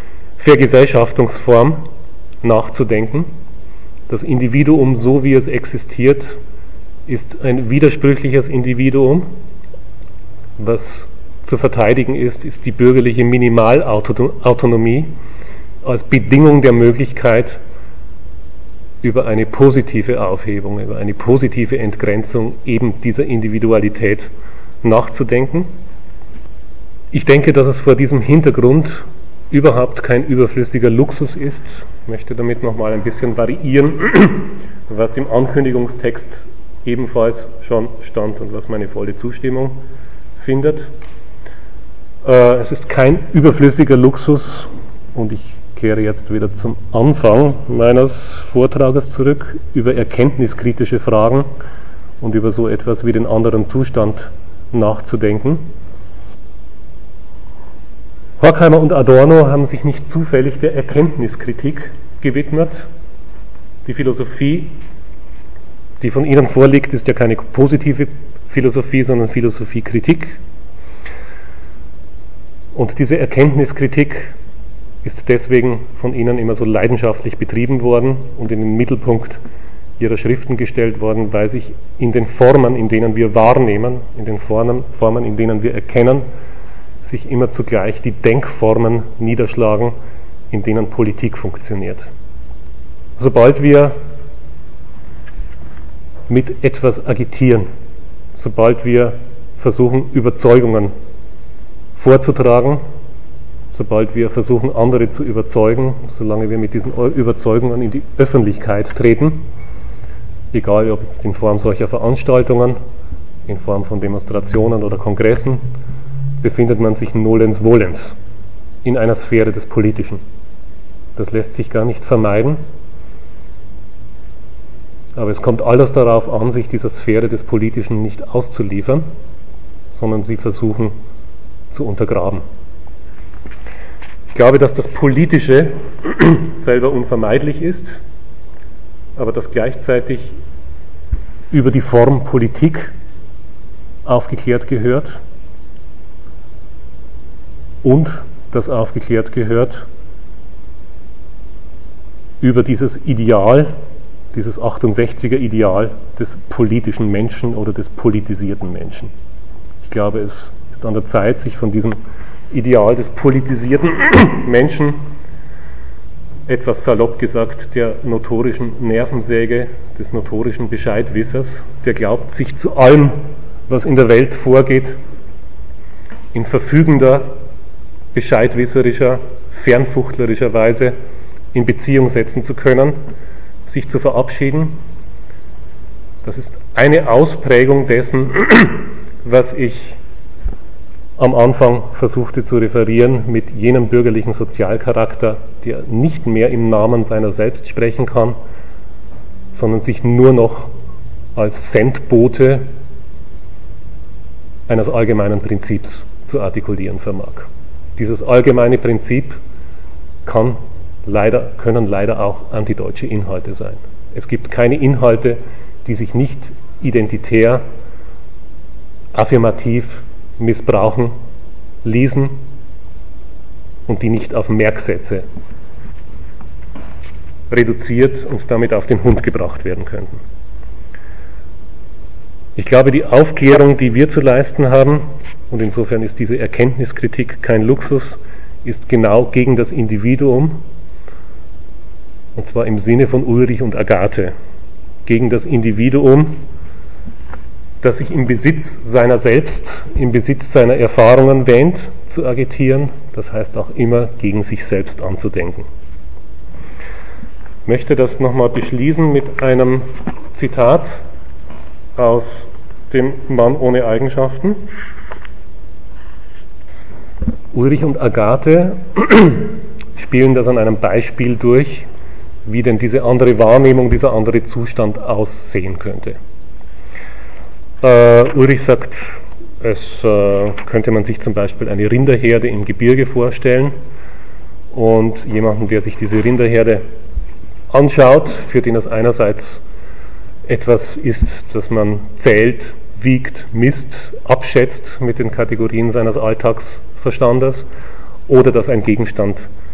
Vergesellschaftungsform nachzudenken. Das Individuum, so wie es existiert, ist ein widersprüchliches Individuum. Was zu verteidigen ist, ist die bürgerliche Minimalautonomie als Bedingung der Möglichkeit, über eine positive Aufhebung, über eine positive Entgrenzung eben dieser Individualität nachzudenken. Ich denke, dass es vor diesem Hintergrund überhaupt kein überflüssiger Luxus ist. Ich möchte damit nochmal ein bisschen variieren, was im Ankündigungstext ebenfalls schon stand und was meine volle Zustimmung findet. Es ist kein überflüssiger Luxus, und ich kehre jetzt wieder zum Anfang meines Vortrages zurück, über erkenntniskritische Fragen und über so etwas wie den anderen Zustand nachzudenken. Horkheimer und Adorno haben sich nicht zufällig der Erkenntniskritik gewidmet. Die Philosophie, die von ihnen vorliegt, ist ja keine positive Philosophie, sondern Philosophiekritik. Und diese Erkenntniskritik ist deswegen von ihnen immer so leidenschaftlich betrieben worden und in den Mittelpunkt ihrer Schriften gestellt worden, weil sich in den Formen, in denen wir wahrnehmen, in den Formen, in denen wir erkennen, sich immer zugleich die Denkformen niederschlagen, in denen Politik funktioniert. Sobald wir mit etwas agitieren, sobald wir versuchen, Überzeugungen vorzutragen, sobald wir versuchen, andere zu überzeugen, solange wir mit diesen Überzeugungen in die Öffentlichkeit treten, egal ob jetzt in Form solcher Veranstaltungen, in Form von Demonstrationen oder Kongressen, befindet man sich nolens volens in einer Sphäre des Politischen. Das lässt sich gar nicht vermeiden, aber es kommt alles darauf an, sich dieser Sphäre des Politischen nicht auszuliefern, sondern sie versuchen zu untergraben. Ich glaube, dass das Politische selber unvermeidlich ist, aber dass gleichzeitig über die Form Politik aufgeklärt gehört und dass aufgeklärt gehört über dieses Ideal, dieses 68er Ideal des politischen Menschen oder des politisierten Menschen. Ich glaube, es ist an der Zeit, sich von diesem Ideal des politisierten Menschen, etwas salopp gesagt, der notorischen Nervensäge, des notorischen Bescheidwissers, der glaubt, sich zu allem, was in der Welt vorgeht, in verfügender, bescheidwisserischer, fernfuchtlerischer Weise in Beziehung setzen zu können, sich zu verabschieden. Das ist eine Ausprägung dessen, was ich am Anfang versuchte zu referieren mit jenem bürgerlichen Sozialcharakter, der nicht mehr im Namen seiner selbst sprechen kann, sondern sich nur noch als Sendbote eines allgemeinen Prinzips zu artikulieren vermag. Dieses allgemeine Prinzip können leider auch antideutsche Inhalte sein. Es gibt keine Inhalte, die sich nicht identitär, affirmativ missbrauchen ließen und die nicht auf Merksätze reduziert und damit auf den Hund gebracht werden könnten. Ich glaube, die Aufklärung, die wir zu leisten haben, und insofern ist diese Erkenntniskritik kein Luxus, ist genau gegen das Individuum, und zwar im Sinne von Ulrich und Agathe, gegen das Individuum, das sich im Besitz seiner selbst, im Besitz seiner Erfahrungen wähnt, zu agitieren, das heißt auch immer gegen sich selbst anzudenken. Ich möchte das nochmal beschließen mit einem Zitat aus dem Mann ohne Eigenschaften. Ulrich und Agathe spielen das an einem Beispiel durch, wie denn diese andere Wahrnehmung, dieser andere Zustand aussehen könnte. Ulrich sagt, es könnte man sich zum Beispiel eine Rinderherde im Gebirge vorstellen und jemanden, der sich diese Rinderherde anschaut, für den es einerseits etwas ist, das man zählt, wiegt, misst, abschätzt mit den Kategorien seines Alltagsverstandes, oder dass ein Gegenstand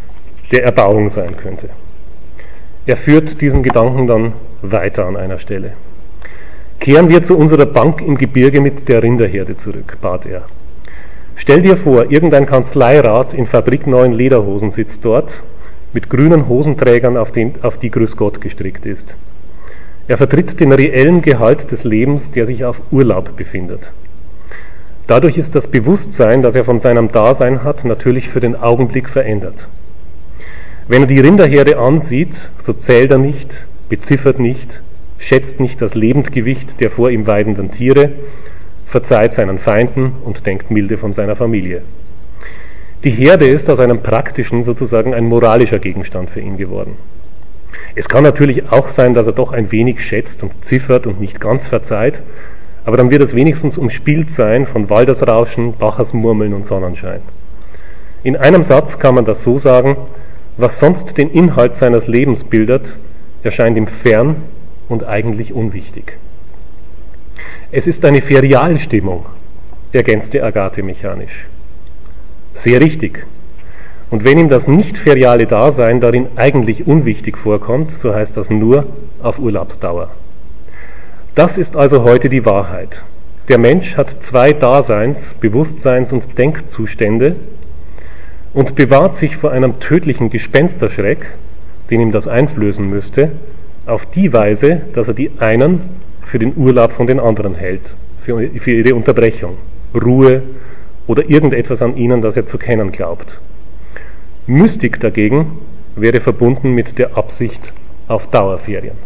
der Erbauung sein könnte. Er führt diesen Gedanken dann weiter an einer Stelle. Kehren wir zu unserer Bank im Gebirge mit der Rinderherde zurück, bat er. Stell dir vor, irgendein Kanzleirat in fabrikneuen Lederhosen sitzt dort, mit grünen Hosenträgern, auf die Grüß Gott gestrickt ist. Er vertritt den reellen Gehalt des Lebens, der sich auf Urlaub befindet. Dadurch ist das Bewusstsein, das er von seinem Dasein hat, natürlich für den Augenblick verändert. Wenn er die Rinderherde ansieht, so zählt er nicht, beziffert nicht, schätzt nicht das Lebendgewicht der vor ihm weidenden Tiere, verzeiht seinen Feinden und denkt milde von seiner Familie. Die Herde ist aus einem praktischen sozusagen ein moralischer Gegenstand für ihn geworden. Es kann natürlich auch sein, dass er doch ein wenig schätzt und ziffert und nicht ganz verzeiht, aber dann wird es wenigstens umspielt sein von Waldesrauschen, Bachersmurmeln und Sonnenschein. In einem Satz kann man das so sagen: Was sonst den Inhalt seines Lebens bildet, erscheint ihm fern und eigentlich unwichtig. Es ist eine Ferialstimmung, ergänzte Agathe mechanisch. Sehr richtig. Und wenn ihm das nicht feriale Dasein darin eigentlich unwichtig vorkommt, so heißt das nur auf Urlaubsdauer. Das ist also heute die Wahrheit. Der Mensch hat zwei Daseins-, Bewusstseins- und Denkzustände und bewahrt sich vor einem tödlichen Gespensterschreck, den ihm das einflößen müsste, auf die Weise, dass er die einen für den Urlaub von den anderen hält, für ihre Unterbrechung, Ruhe oder irgendetwas an ihnen, das er zu kennen glaubt. Mystik dagegen wäre verbunden mit der Absicht auf Dauerferien.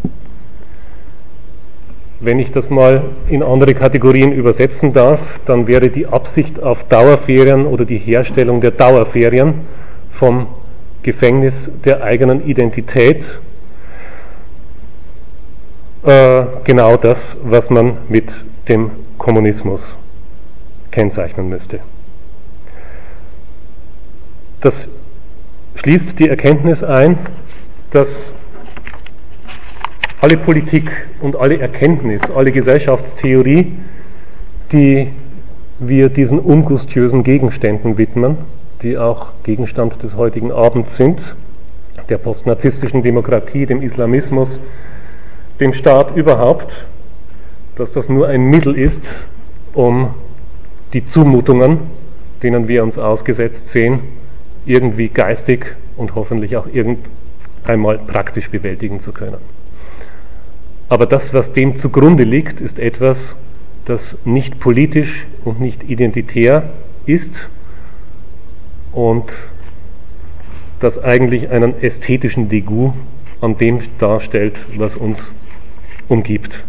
Wenn ich das mal in andere Kategorien übersetzen darf, dann wäre die Absicht auf Dauerferien oder die Herstellung der Dauerferien vom Gefängnis der eigenen Identität genau das, was man mit dem Kommunismus kennzeichnen müsste. Das schließt die Erkenntnis ein, dass alle Politik und alle Erkenntnis, alle Gesellschaftstheorie, die wir diesen ungustiösen Gegenständen widmen, die auch Gegenstand des heutigen Abends sind, der postnarzisstischen Demokratie, dem Islamismus, dem Staat überhaupt, dass das nur ein Mittel ist, um die Zumutungen, denen wir uns ausgesetzt sehen, irgendwie geistig und hoffentlich auch einmal praktisch bewältigen zu können. Aber das, was dem zugrunde liegt, ist etwas, das nicht politisch und nicht identitär ist und das eigentlich einen ästhetischen Degout an dem darstellt, was uns umgibt.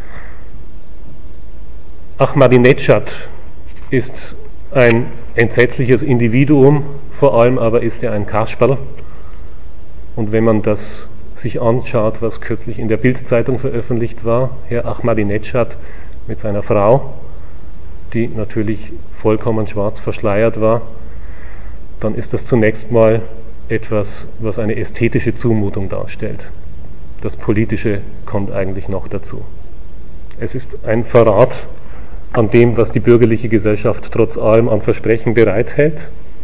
Ahmadinejad ist ein entsetzliches Individuum, vor allem aber ist er ein Kasperl. Und wenn man das sich anschaut, was kürzlich in der Bild-Zeitung veröffentlicht war, Herr Ahmadinejad mit seiner Frau, die natürlich vollkommen schwarz verschleiert war, dann ist das zunächst mal etwas, was eine ästhetische Zumutung darstellt. Das Politische kommt eigentlich noch dazu. Es ist ein Verrat an dem, was die bürgerliche Gesellschaft trotz allem an Versprechen bereithält.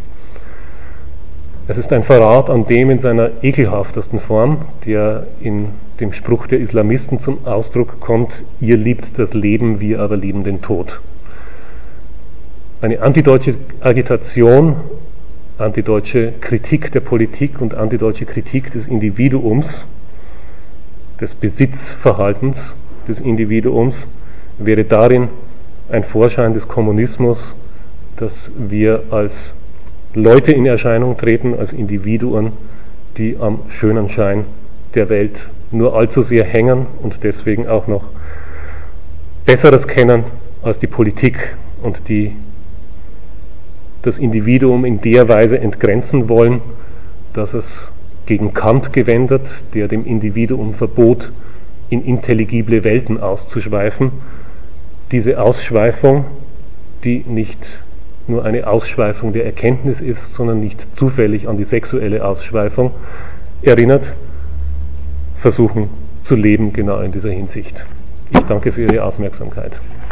Es ist ein Verrat an dem in seiner ekelhaftesten Form, der in dem Spruch der Islamisten zum Ausdruck kommt: Ihr liebt das Leben, wir aber lieben den Tod. Eine antideutsche Agitation, antideutsche Kritik der Politik und antideutsche Kritik des Individuums, des Besitzverhaltens des Individuums, wäre darin ein Vorschein des Kommunismus, dass wir als Leute in Erscheinung treten, als Individuen, die am schönen Schein der Welt nur allzu sehr hängen und deswegen auch noch Besseres kennen als die Politik und die das Individuum in der Weise entgrenzen wollen, dass es gegen Kant gewendet, der dem Individuum verbot, in intelligible Welten auszuschweifen, diese Ausschweifung, die nicht nur eine Ausschweifung der Erkenntnis ist, sondern nicht zufällig an die sexuelle Ausschweifung erinnert, versuchen zu leben genau in dieser Hinsicht. Ich danke für Ihre Aufmerksamkeit.